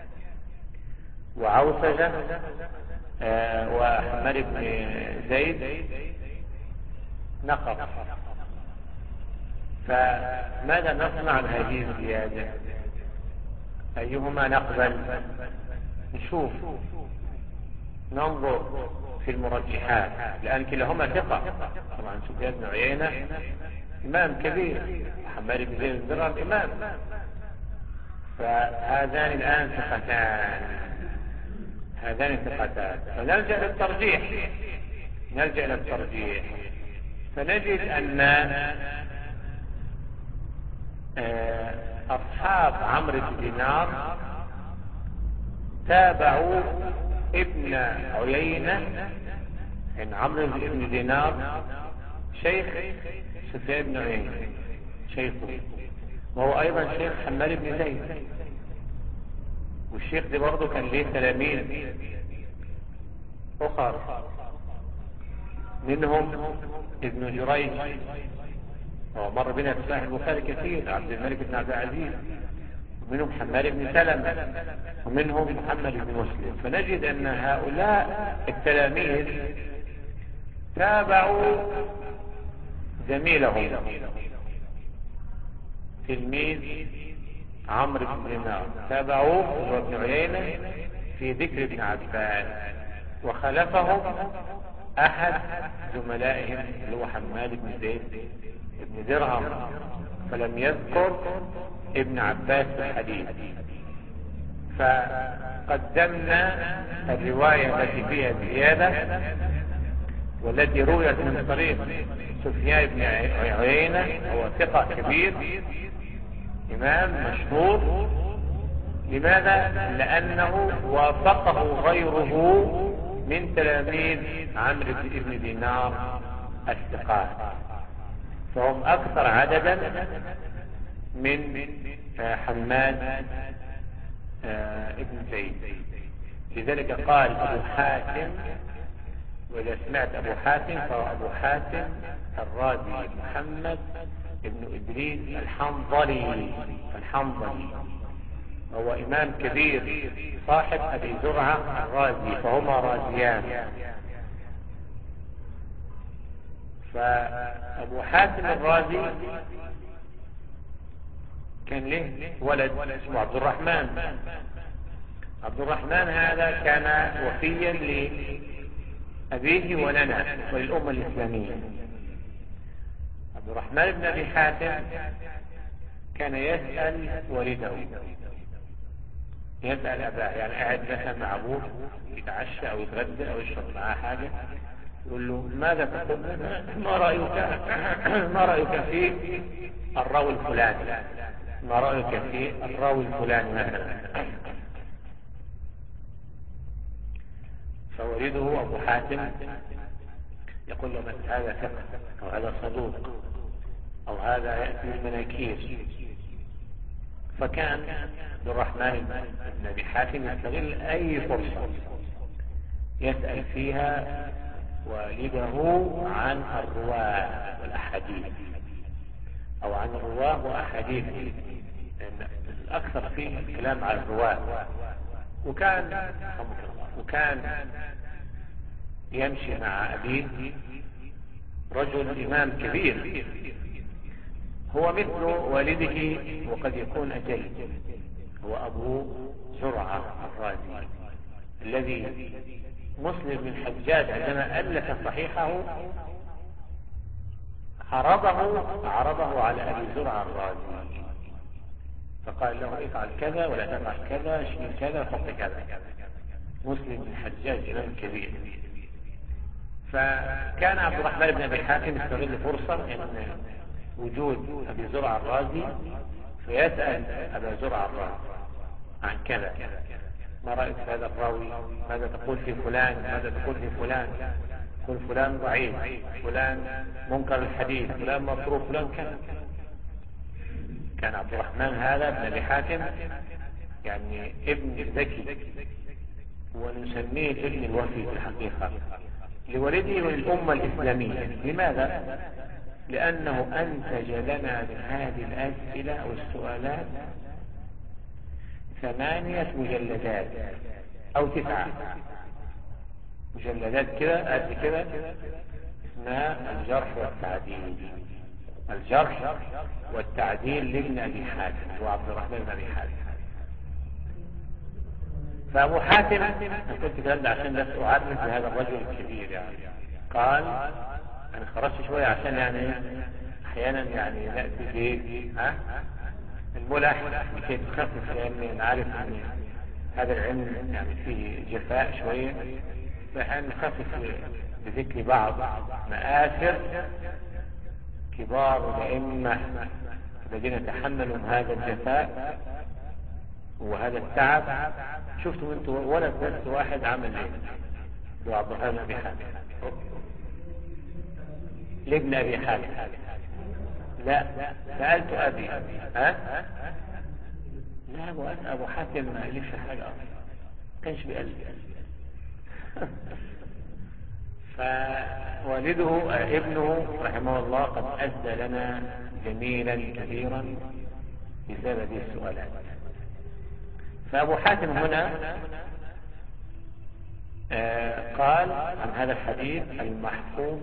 وعوسجة آه وحماد بن زيد نقص. فماذا نصنع بهذه الزيادة؟ أيهما نقبل؟ نشوف، ننظر في المرجحات، لأن كلاهما ثقة. طبعا سفيان بن عيينة إمام كبير، حماد بن زيد الزرار إمام، فهذان الآن ثقتان، هذان ثقتان. فنلجأ للترجيح، نلجأ للترجيح فنجد أن أصحاب عمرو بن دينار تابعوا ابن عيينة، إن عمرو بن دينار شيخ سفيان بن عيينة، شيخه، وهو أيضا شيخ حماد بن زيد. والشيخ دي برضه كان ليه تلاميذ أخر، منهم ابن جريج، ومر بنا في صحيح البخاري كثير، عبد الملك بن عبد العزيز، ومنهم حماد بن سلمة، ومنهم محمد بن مسلم. فنجد أن هؤلاء التلاميذ تابعوا زميلهم تلميذ عمرو بن دينار، تابعوه ابن عيينة في ذكر ابن عباس، وخلفهم أحد زملائهم اللي هو حماد بن زيد بن درهم، فلم يذكر ابن عباس في الحديث. فقدمنا الرواية التي فيها زيادة، والتي رويت من طريق سفيان بن عيينة، هو ثقة كبير، إمام مشهور. لماذا؟ لأنه وافقه غيره من تلاميذ عمرو بن دينار الثقات، فهم أكثر عددا من حماد ابن زيد. لذلك قال أبو حاتم، وإذا سمعت أبو حاتم فهو أبو حاتم الرازي محمد ابن إدريس الحنظلي، الحنظلي هو إمام كبير صاحب أبي زرعة الرازي، فهما رازيان. فأبو حاتم الرازي كان له ولد اسمه عبد الرحمن. عبد الرحمن هذا كان وفيا لأبيه ولنا وللأمة الإسلامية. عبد الرحمن بن أبي حاتم كان يسأل والده، يسأل أباه، يعني قاعد مثلا مع أبوه يتعشى أو يتغدى أو يشرب معاه حاجة، يقول له ماذا تقول؟ ما رأيك ما رأيك في الراوي الفلاني؟ ما رأيك في الراوي الفلاني مثلا؟ فولده أبو حاتم يقول له مثل هذا ثقة، أو هذا صدوق، أو هذا يأتي المناكير. فكان عبد الرحمن بن أبي حاتم يستغل أي فرصة يسأل فيها والده عن الرواة والأحاديث، أو عن الرواه وأحاديثه، لأن الأكثر فيه الكلام عن الرواه. وكان وكان يمشي مع أبيه رجل إمام كبير هو مثل والده وقد يكون أجل، هو أبو زرعة الرازي الذي مسلم بن الحجاج عندما ألف صحيحه عرضه عرضه على أبي زرعة الرازي، فقال له افعل كذا ولا تفعل كذا، اشمل كذا وحط كذا. مسلم بن الحجاج إمام كبير. فكان عبد الرحمن بن أبي حاتم يستغل فرصة ان وجود أبي زرعة الرازي، فيسأل أبا زرعة الرازي عن كذا، ما رأيك في هذا الراوي؟ ماذا تقول في فلان؟ ماذا تقول في فلان؟ قل فلان ضعيف، فلان منكر الحديث، فلان مصروف، فلان كذا. كان عبد الرحمن هذا بن أبي حاتم يعني ابن ذكي، ونسميه الابن الوفي في الحقيقة لولده وللأمة الإسلامية. لماذا؟ لأنه أنتج لنا من هذه الأسئلة أو السؤالات ثمانية مجلدات أو تسعة مجلدات كده قد كده، اسمها الجرح والتعديل. الجرح والتعديل لابن أبي حاتم، هو عبد الرحمن بن أبي حاتم. فأبو حاتم، أنا كنت كلام ده عشان بس أعرف بهذا الرجل الكبير يعني. قال أنا خرجت شوية عشان يعني أحيانا يعني نأتي ب ها الملح لكي تخفف، لأن أنا عارف أن هذا العلم يعني فيه جفاء شوية، فأحيانا نخفف بذكر بعض مآثر كبار الأئمة الذين تحملوا هذا الجفاء وهذا التعب. شفتوا انتوا ولد بس واحد عمل ايه؟ هو عبد الرحمن بن ابي حاتم، لابن ابي حاتم. لا سألت ابي ها لا ابو ابو حاتم ما الفش حاجه اصلا، ما كانش بيألف. فوالده ابنه رحمه الله قد أدى لنا جميلا كثيرا بسبب السؤالات. فأبو حاتم هنا آه قال عن هذا الحديث المحفوظ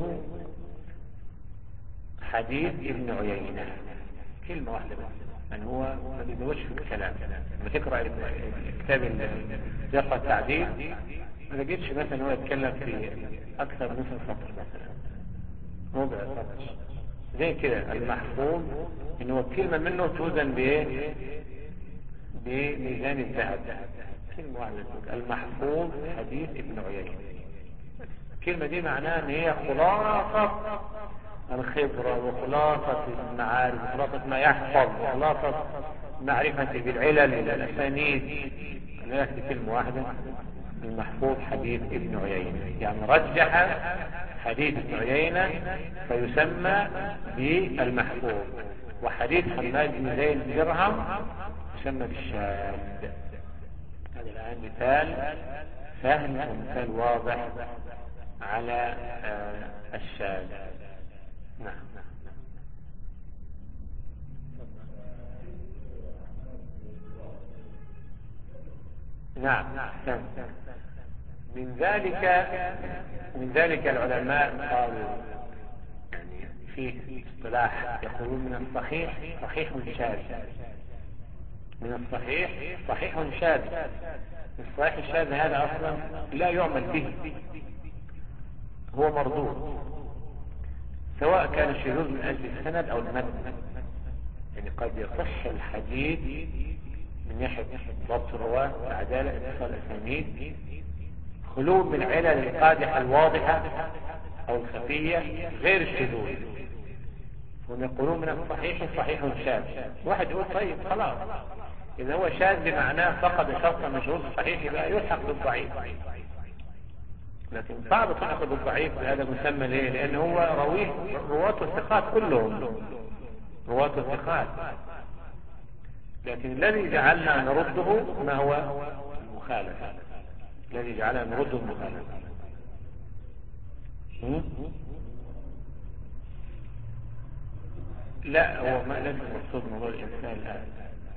حديث ابن عيينة، كلمة واحدة بس، أن هو ما بيزودش في الكلام. لما تقرأ كتاب الجرح والتعديل ما لقيتش مثلا هو يتكلم في أكثر من نصف سطر مثلا، ربع سطر زي كده. المحفوظ إن هو كلمة منه توزن بإيه؟ بميزان الذهب. كلمة واحدة، المحفوظ حديث ابن عيينة. الكلمة دي معناها ان هي خلاصة الخبرة وخلاصة المعارف وخلاصة ما يحفظ وخلاصة معرفة بالعلل والأسانيد. لا يكفي كلمة واحدة، المحفوظ حديث ابن عيينة، يعني رجح حديث ابن عيينة فيسمى بالمحفوظ. وحديث حماد بن زيد بن درهم يسمى بالشاذ. هذا الآن مثال سهل ومثال واضح على آه الشاذ. نعم نعم نعم. من ذلك من ذلك العلماء قالوا يعني في اصطلاح يقولون من الصحيح صحيح شاذ، من الصحيح صحيح شاذ. الصحيح الشاذ هذا اصلا لا يعمل به، هو مردود، سواء كان الشذوذ من اجل السند او المتن. يعني قد يصح الحديث من ناحيه ضبط الرواه والعداله اتصال الاسانيد خلو من علل القادحه الواضحه او الخفيه غير الشذوذ، هم يقولون من الصحيح صحيح شاذ. واحد يقول طيب خلاص إذا هو شاذ بمعناه فقد شرطا من شروط الصحيح يبقى يلحق بالضعيف، لكن صعب تلحق بالضعيف بهذا مسمى ليه؟ لأن هو رويه رواة الثقات كلهم رواة الثقات، لكن الذي جعلنا نرده ما هو المخالفة، الذي جعلنا نرده المخالفة. لا هو ما ليس المقصود موضوع الإرسال الآن،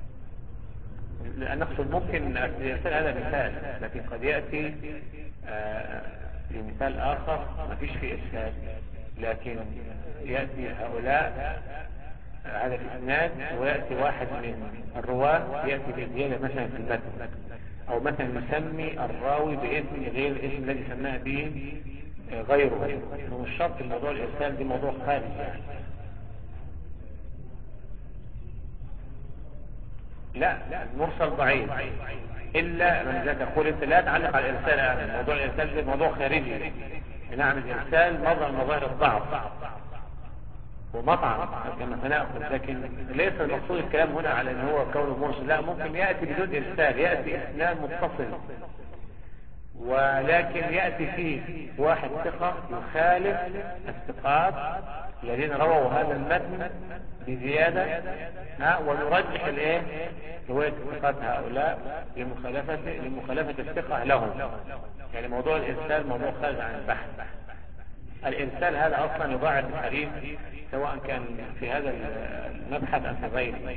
لأن نقصد ممكن الإرسال هذا مثال، لكن قد يأتي آه في مثال آخر ما فيش فيه إرسال، لكن يأتي هؤلاء هذا الإسناد ويأتي واحد من الرواة يأتي بزيادة مثلا في المتن، أو مثلا يسمي الراوي باسم غير الاسم الذي سماه به غيره. مش شرط الموضوع الإرسال دي موضوع خارج يعني. لا المرسل ضعيف إلا من ذاك أقول أنت لا تعلق على الإرسال يعني. موضوع الإرسال ده موضوع خارجي. نعم الإرسال مظهر مظاهر الضعف ومطعم كما سنأخذ، لكن ليس المقصود الكلام هنا على أنه هو كونه مرسل، لا ممكن يأتي بدون إرسال، يأتي إسناد متصل ولكن يأتي فيه واحد ثقة يخالف الثقات الذين رووا هذا المتن بزيادة ها ونرجح الايه رواية ثقات هؤلاء لمخالفة لمخالفة الثقة لهم. يعني موضوع الإرسال موضوع خارج عن البحث. الإرسال هذا أصلا يضاعف الحديث سواء كان في هذا المبحث أم في غيره.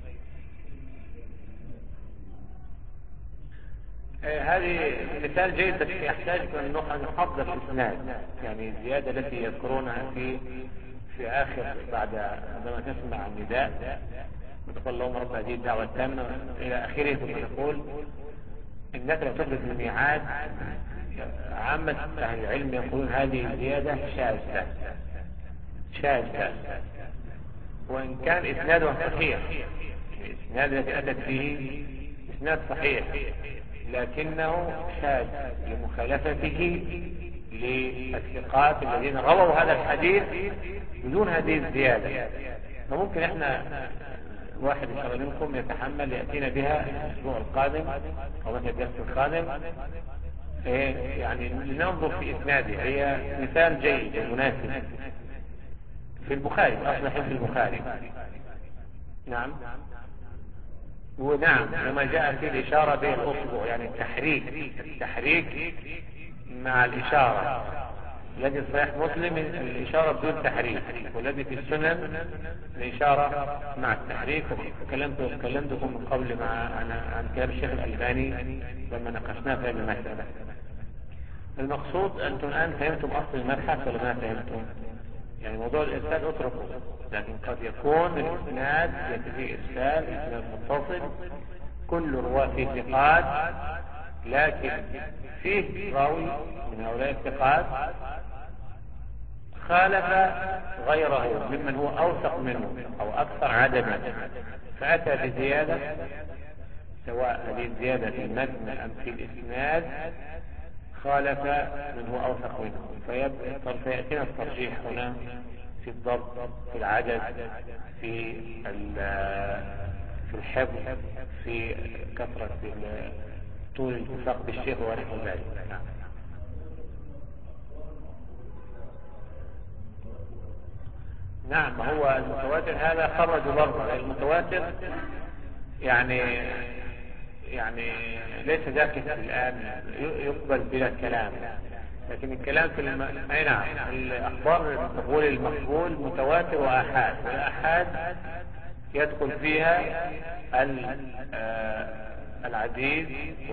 هذه مثال جيد بس يحتاج أن نحضر الإسناد. يعني الزيادة التي يذكرونها في في آخر بعد عندما تسمع النداء وتقول اللهم رب هذه الدعوة التامة إلى آخره ثم نقول إنك لا تخلف الميعاد. عامة أهل العلم يقولون هذه زيادة شاذة شاذة وإن كان إسنادها صحيح. الإسناد الذي أتت فيه إسناد صحيح لكنه شاذ لمخالفته للثقات الذين رووا هذا الحديث بدون هذه الزيادة. فممكن احنا واحد ان شاء الله منكم يتحمل يأتينا بها الاسبوع القادم او مثل الدرس القادم يعني لننظر في اسنادها. هي مثال جيد ومناسب في البخاري اصلا في البخاري. نعم ونعم لما جاء في الاشارة بين الاصبع يعني التحريك التحريك مع الاشارة. الذي في صحيح مسلم الاشارة بدون تحريك والذي في السنن الاشارة مع التحريك. وكلمت كلمتكم من قبل مع عن كلام الشيخ الألباني لما ناقشناه في هذه المسألة. المقصود انتم الان فهمتم اصل المبحث ولا ما فهمتم؟ يعني موضوع الارسال اتركوا لكن قد يكون الاسناد يتفي ارسال اسناد متصل كل رواه فيه ثقات لكن فيه راوي من هؤلاء الثقات خالف غيره ممن هو اوثق منه او اكثر عددا فاتى بزيادة سواء هذه الزيادة في المتن ام في الاسناد خالف من هو اوثق منه فيأتينا الترجيح هنا في الضبط في العدد في في الحفظ في كثرة طول الاتفاق بالشيخ ونحو ذلك. نعم. نعم هو المتواتر هذا خرج بره. المتواتر يعني يعني ليس ذاك الآن يقبل بلا كلام لكن الكلام في الم... اي نعم الأخبار تقول المقبول متواتر وآحاد. والآحاد يدخل فيها العزيز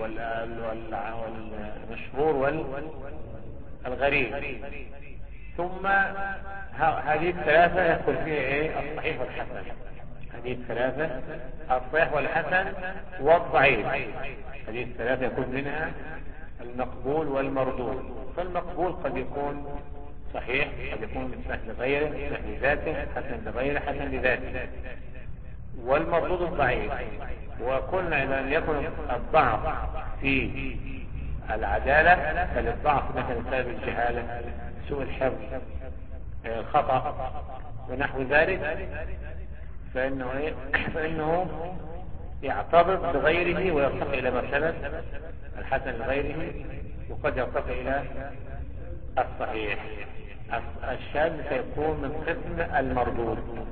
والمشهور والغريب ثم هذه الثلاثة يدخل فيها ايه الصحيح والحسن. هذه الثلاثة الصحيح والحسن والضعيف. هذه الثلاثة يكون منها المقبول والمردود. فالمقبول قد يكون صحيح قد يكون صحيح لغيره صحيح لذاته حسن لغيره حسن لذاته. والمردود الضعيف. وقلنا إذا لم يكن الضعف في العدالة فالضعف مثلا بسبب الجهالة سوء الحفظ الخطأ ونحو ذلك فإنه, إيه؟ فإنه يعتبر بغيره ويرتقي إلى مرتبة الحسن لغيره وقد يرتقي إلى الصحيح. الشاذ سيكون من قسم المردود.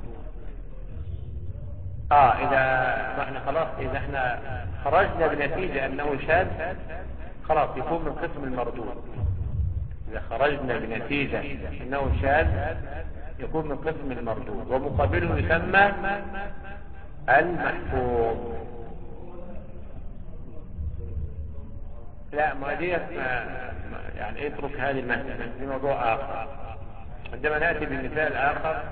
اه اذا ما احنا خلاص اذا احنا خرجنا بنتيجة انه شاذ خلاص يكون من قسم المردود. اذا خرجنا بنتيجة انه شاذ يكون من قسم المردود ومقابله يسمى المحفوظ. لا ما دي يعني اترك هذه المسألة في موضوع اخر. عندما نأتي بمثال اخر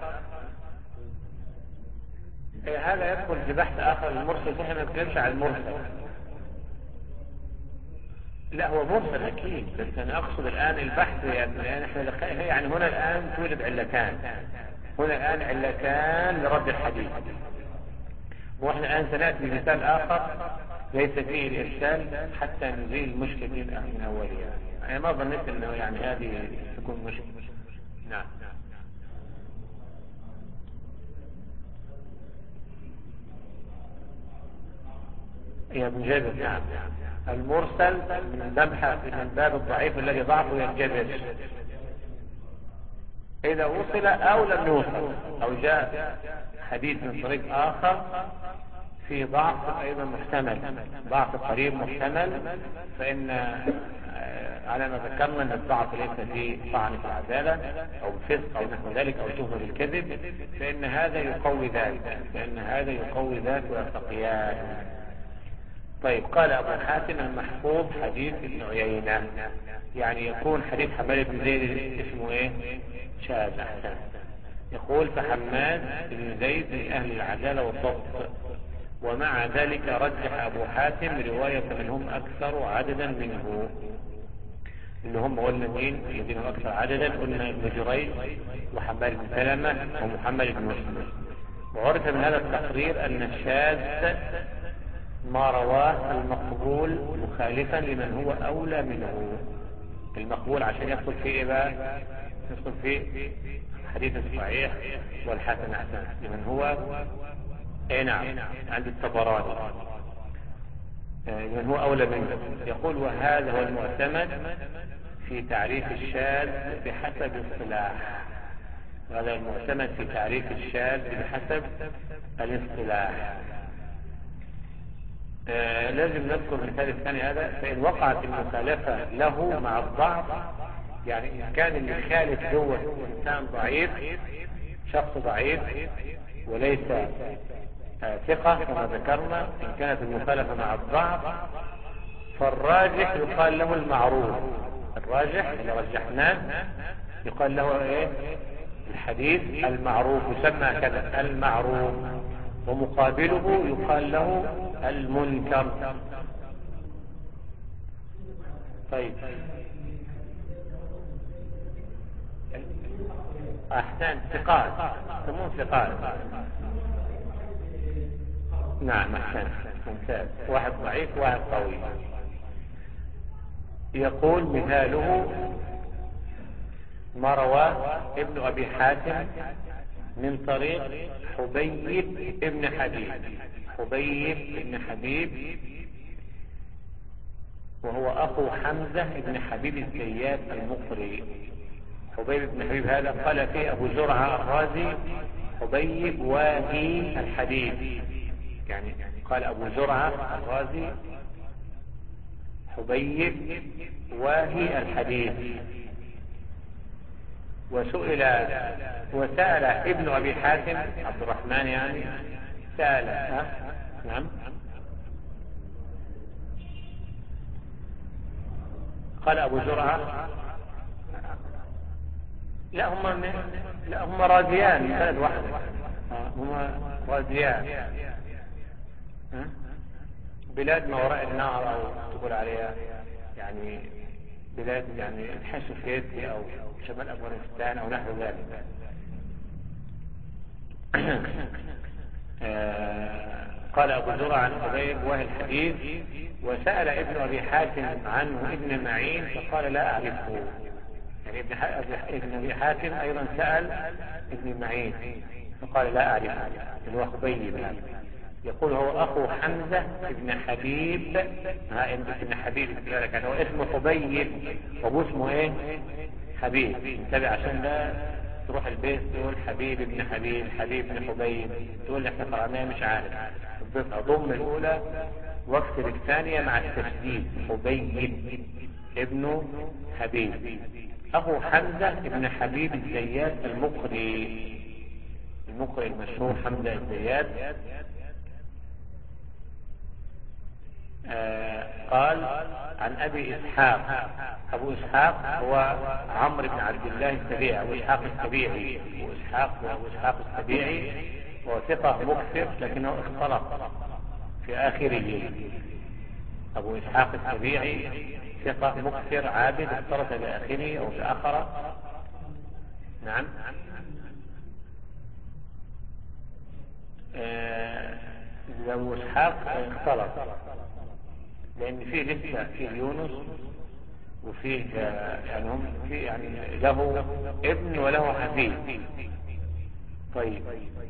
إيه هذا يدخل في بحث اخر. المرسل صحيح ما نتكلمش عن المرسل. لا هو مرسل اكيد بس انا اقصد الان البحث يعني احنا يعني هنا الان توجد علتان. هنا الان علتان لرد الحديث واحنا الان سنأتي بمثال اخر ليس فيه الارسال حتى نزيل المشكلة من اولها. انا ما ظنيت انه يعني هذه تكون مشكلة. نعم يا ابن جابر. نعم المرسل من مبحث من باب الضعيف الذي ضعفه ينجبر. إذا وصل أو لم يوصل، أو جاء حديث من طريق آخر في ضعف أيضا محتمل، ضعف قريب محتمل، فإن على ما ذكرنا أن الضعف ليس فيه طعن في العدالة أو فسق أو نحو ذلك أو تهمة بالكذب، فإن هذا يقوي ذاك، فإن هذا يقوي ذاك ويرتقيان. طيب، قال أبو حاتم المحفوظ حديث ابن عيينة، يعني يكون حديث حماد بن زيد اسمه ايه؟ شاذ. أحسن. يقول فحماد بن زيد من أهل العدالة والضبط، ومع ذلك رجح أبو حاتم رواية من هم أكثر عددا منه، اللي هم قلنا مين الذين هم أكثر عددا؟ قلنا ابن جريج وحماد بن سلمة ومحمد بن مسلم. وعرف من هذا التقرير أن الشاذ ما رواه المقبول مخالفا لمن هو أولى منه. المقبول عشان يدخل في إيه بقى؟ يدخل في حديث الصحيح والحسن أحسن لمن هو اي نعم عند الطبراني، من هو أولى منه. يقول وهذا هو المعتمد في تعريف الشاذ بحسب الاصطلاح، وهذا المعتمد في تعريف الشاذ بحسب الاصطلاح. آه لازم نذكر مثال الثاني هذا، فإن وقعت المخالفة له مع الضعف، يعني إن كان اللي خالف هو إنسان ضعيف، شخص ضعيف وليس آه ثقة كما ذكرنا، إن كانت المخالفة مع الضعف فالراجح يقال له المعروف. الراجح اللي رجحناه يقال له إيه؟ الحديث المعروف، يسمى كذا المعروف، ومقابله يقال له المنكر. طيب، أحسن. ثقات، سموه ثقات. نعم أحسن، ممتاز. واحد ضعيف واحد قوي. يقول مثاله ما رواه ابن أبي حاتم من طريق حبيب ابن حبيب. حبيب ابن حبيب وهو أخو حمزة ابن حبيب الزيات المقري. حبيب ابن حبيب هذا قال فيه أبو زرعة الرازي حبيب واهي الحديث، يعني قال أبو زرعة الرازي حبيب واهي الحديث. وسئل وسأل ابن أبي حاتم عبد الرحمن يعني سأل أه؟ نعم قال أبو زرعة لا هم لا هم رازيان من بلد واحد، هم رازيان بلاد ما وراء النهر أو تقول عليها يعني بلاد يعني الحسوفيتي أو شمال أفغانستان أو نحو ذلك. قال أبو زرعة عن حبيب واهي الحديث، وسأل ابن أبي حاتم عنه ابن معين فقال لا أعرفه. يعني ابن أبي حاتم أيضا سأل ابن معين فقال لا أعرفه، اللي هو حبيب. يقول هو أخو حمزة ابن حبيب، ها ابن حبيب كذلك، يعني هو اسمه حبيب وابوه اسمه ايه؟ حبيب. انتبه عشان لا تروح البيت تقول حبيب ابن حبيب حبيب ابن حبيب، تقول احنا قرأناها مش عارف. ضم الأولى واكسر الثانية مع التشديد. حبيب ابن حبيب أخو حمزة ابن حبيب الزيات المقري، المقري المشهور حمزة الزيات. آه قال عن أبي إسحاق. أبو إسحاق هو عمرو بن عبد الله السبيعي، أبو إسحاق السبيعي. أبو إسحاق وأبو إسحاق السبيعي هو ثقة مكثر لكنه اختلط في آخره. أبو إسحاق السبيعي ثقة مكثر عابد اختلط بآخره أو بآخره. نعم آه أبو إسحاق اختلط لأن فيه لسه فيه يونس وفيه يعني هم فيه يعني له ابن وله حفيد. طيب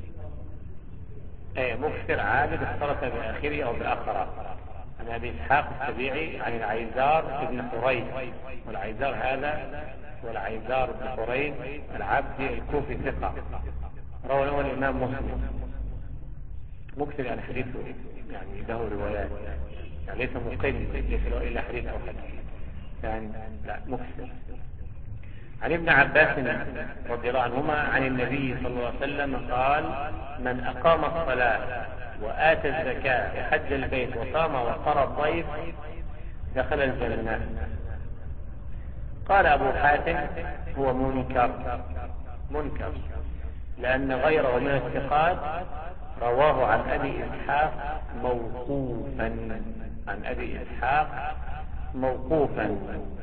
ايه مكثر عابد اختلط بآخره أو بآخره. عن أبي إسحاق السبيعي عن العيزار ابن حريث، والعيزار هذا والعيزار بن قريب العبدي الكوفي ثقة، روى له الإمام مسلم، مكتب يعني حديثه يعني له روايات، يعني ليس مقيم ليس له إلا حديث أو حديث يعني لا مكتب. عن ابن عباس رضي الله عنهما عن النبي صلى الله عليه وسلم قال: من أقام الصلاة وآتى الزكاة وحج البيت وصام وقرى الضيف دخل الجنة. قال أبو حاتم: هو منكر منكر لأن غيره من الثقات رواه عن أبي إسحاق موقوفا عن أبي إسحاق موقوفا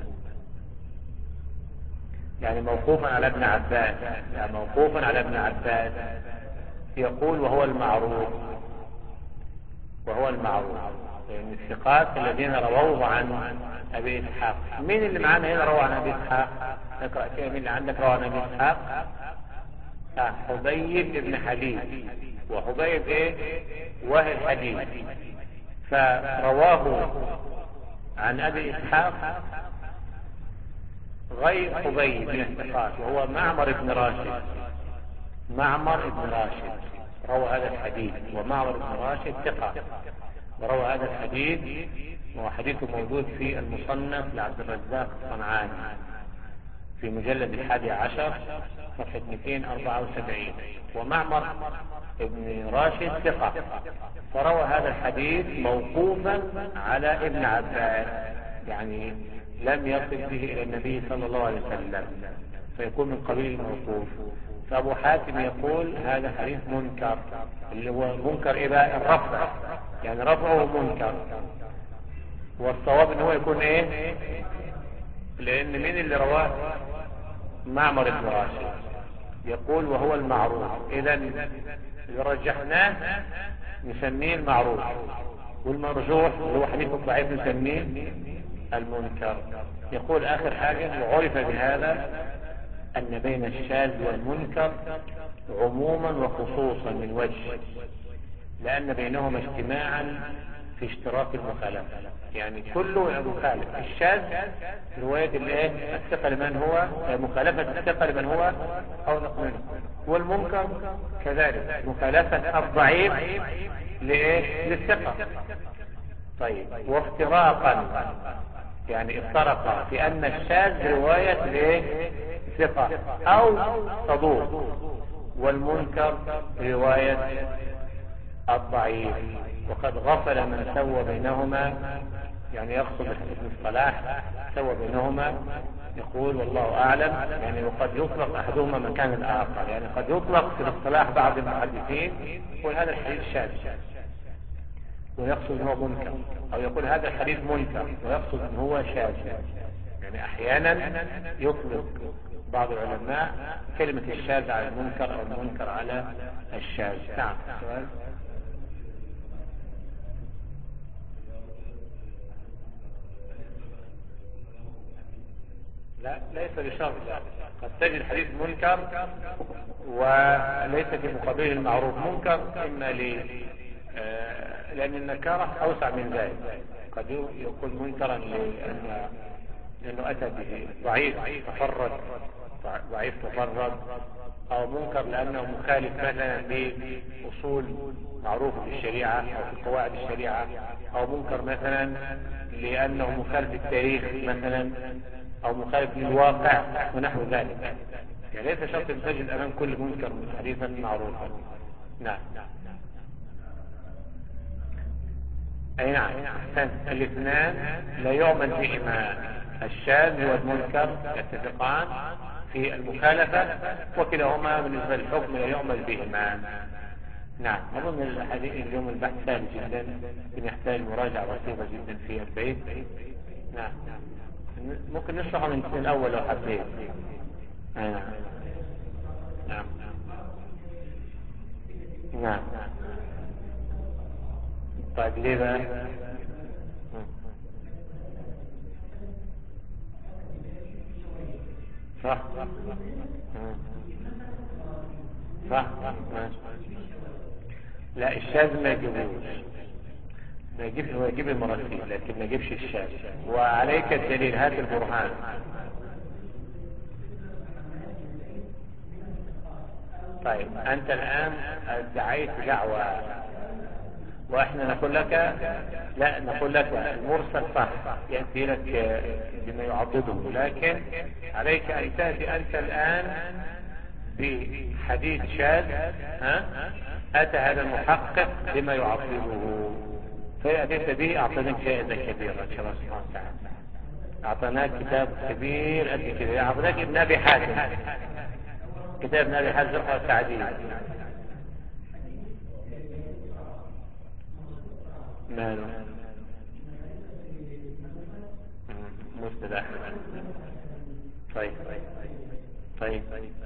يعني موقوفا على ابن عباس يعني موقوفا على ابن عباس يقول وهو المعروف وهو المعروف يعني الثقات الذين رووه عن أبي إسحاق. مين اللي معانا هنا روى عن أبي إسحاق؟ نقرأ كده مين اللي عندك روى عن أبي إسحاق؟ آه حبيب ابن حبيب، وحبيب ايه؟ وهي الحديث. فرواه عن أبي إسحاق غير حبيب من الثقات وهو معمر بن راشد. معمر بن راشد روى هذا الحديث، ومعمر بن راشد ثقة وروى هذا الحديث، وهو حديث موجود في المصنف لعبد الرزاق الصنعاني في مجلد الحادي عشر صفحة مئتين وأربعة وسبعين. ومعمر ابن راشد ثقة، فروى هذا الحديث موقوفا على ابن عباس يعني لم يصل به إلى النبي صلى الله عليه وسلم، فيكون من قبيل الموقوف. فأبو حاتم يقول هذا حديث منكر، اللي هو منكر إيه بقى؟ الرفع، يعني رفعه منكر، والصواب ان هو يكون ايه؟ لان مين اللي رواه؟ معمر بن راشد يقول وهو المعروف. اذا اللي رجحناه نسميه المعروف، والمرجوح اللي هو حديث الضعيف نسميه المنكر. يقول اخر حاجة: وعرف بهذا ان بين الشاذ والمنكر عموما وخصوصا من وجه، لان بينهما اجتماعا في اشتراك المخالفة، يعني كله مخالف. الشاذ رواية الايه؟ الثقة لمن هو مخالفة الثقة لمن هو اوثق منه، والمنكر كذلك مخالفة الضعيف لايه؟ للثقة. طيب وافتراقا يعني افترق في ان الشاذ رواية لايه؟ ثقة او صدوق، والمنكر رواية الضعيف. وقد غفل من سوى بينهما، يعني يقصد ابن الصلاح سوى بينهما. يقول والله اعلم يعني وقد يطلق احدهما مكان الاخر، يعني قد يطلق في الاصطلاح بعض المحدثين يقول هذا الحديث شاذ ويقصد ان هو منكر، او يقول هذا الحديث منكر ويقصد ان هو شاذ. يعني احيانا يطلق بعض العلماء كلمة الشاذ على المنكر او المنكر على الشاذ. نعم. لا ليس بشرط، قد تجد حديث منكر وليس في مقابله المعروف. منكر اما ل آه لان النكارة اوسع من ذلك، قد يكون منكرا لأن لانه اتى به ضعيف تفرد ضعيف تفرد، او منكر لانه مخالف مثلا لاصول معروفه في الشريعه او في قواعد الشريعه، او منكر مثلا لانه مخالف التاريخ مثلا، او مخالف للواقع ونحو ذلك. يعني ليس شرط ان تجد امام كل منكر حديثا معروفا. نعم. اي نعم احسنت. الاثنان لا يعمل فيهما، الشاذ والمنكر يتفقان في المخالفة، وكلاهما بالنسبة للحكم لا يعمل بهما. نعم. اظن الحديث اليوم البحث سهل جدا، يحتاج مراجعة بسيطة جدا في البيت. نعم ممكن نشرحه من الاول لو حبيت. نعم نعم نعم. طيب ليه بقى؟ صح صح ماشي. لا الشاذ ما يجيبوش، ما يجيبش، هو يجيب المراسيل لكن ما يجيبش الشاذ. وعليك الدليل، هات البرهان. طيب أنت الآن ادعيت دعوة وإحنا نقول لك لا، نقول لك المرسل صح يأتي لك بما يعضده، لكن عليك أن تأتي أنت الآن بحديث شاذ ها أتى هذا المحقق بما يعضده، فيأتيت به أعطيناك جائزة كبيرة إن شاء الله سبحانه وتعالى. أعطيناك كتاب كبير قد كده، أعطيناك ابن أبي حاتم، كتاب ابن أبي حاتم جرح والتعديل. ماله مصطلح. طيب طيب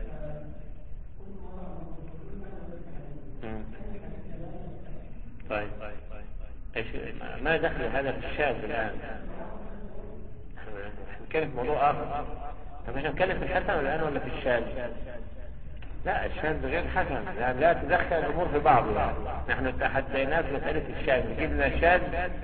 طيب ايش ما دخل هذا في الشاذ الآن؟ نتكلم في موضوع آخر. طب احنا نتكلم في الحسن الآن ولا في الشاذ؟ لا، الشاذ غير حسن، يعني لا تدخل الأمور في بعضها. نحن تحدينا في مسألة الشاذ، جبنا شاذ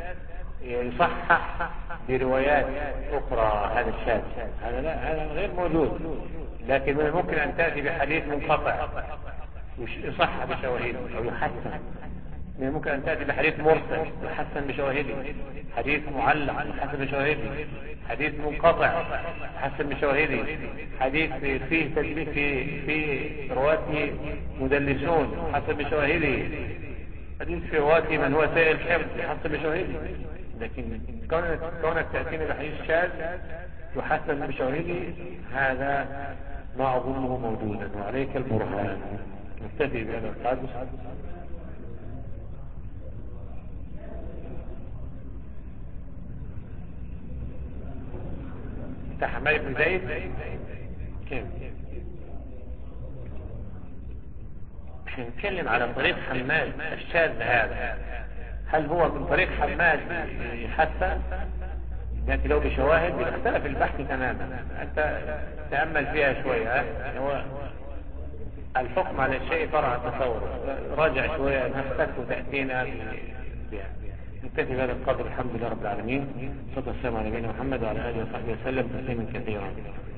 يصحح بروايات أخرى هذا الشاذ، هذا لا، هذا غير موجود. لكن من الممكن أن تأتي بحديث منقطع يصحح بشواهده أو يحسن، من الممكن أن تأتي بحديث مرسل يحسن بشواهده، حديث معلق يحسن بشواهده، حديث منقطع يحسن بشواهده، حديث فيه تدليس في في رواته مدلسون يحسن بشواهده، حديث في رواته من هو سائل الحفظ يحسن بشواهده. لكن كونك, كونك تأتينا بحديث شاذ يحسن بشواهده هذا ما أظنه موجودا، وعليك البرهان. نكتفي بهذا القدر. انت حماد بن زيد كيف؟ احنا نتكلم على طريق حماد الشاذ هذا، هل هو من طريق حماد يحسن؟ لكن لو بشواهد بيختلف البحث تماما. انت تأمل فيها شوية. هو الحكم على الشيء فرع التصور، راجع شوية نفسك وتأتينا بها. نكتفي بهذا القدر. الحمد لله رب العالمين، صلى الله عليه وسلم على نبينا محمد وعلى آله وصحبه وسلم تسليما كثيرا.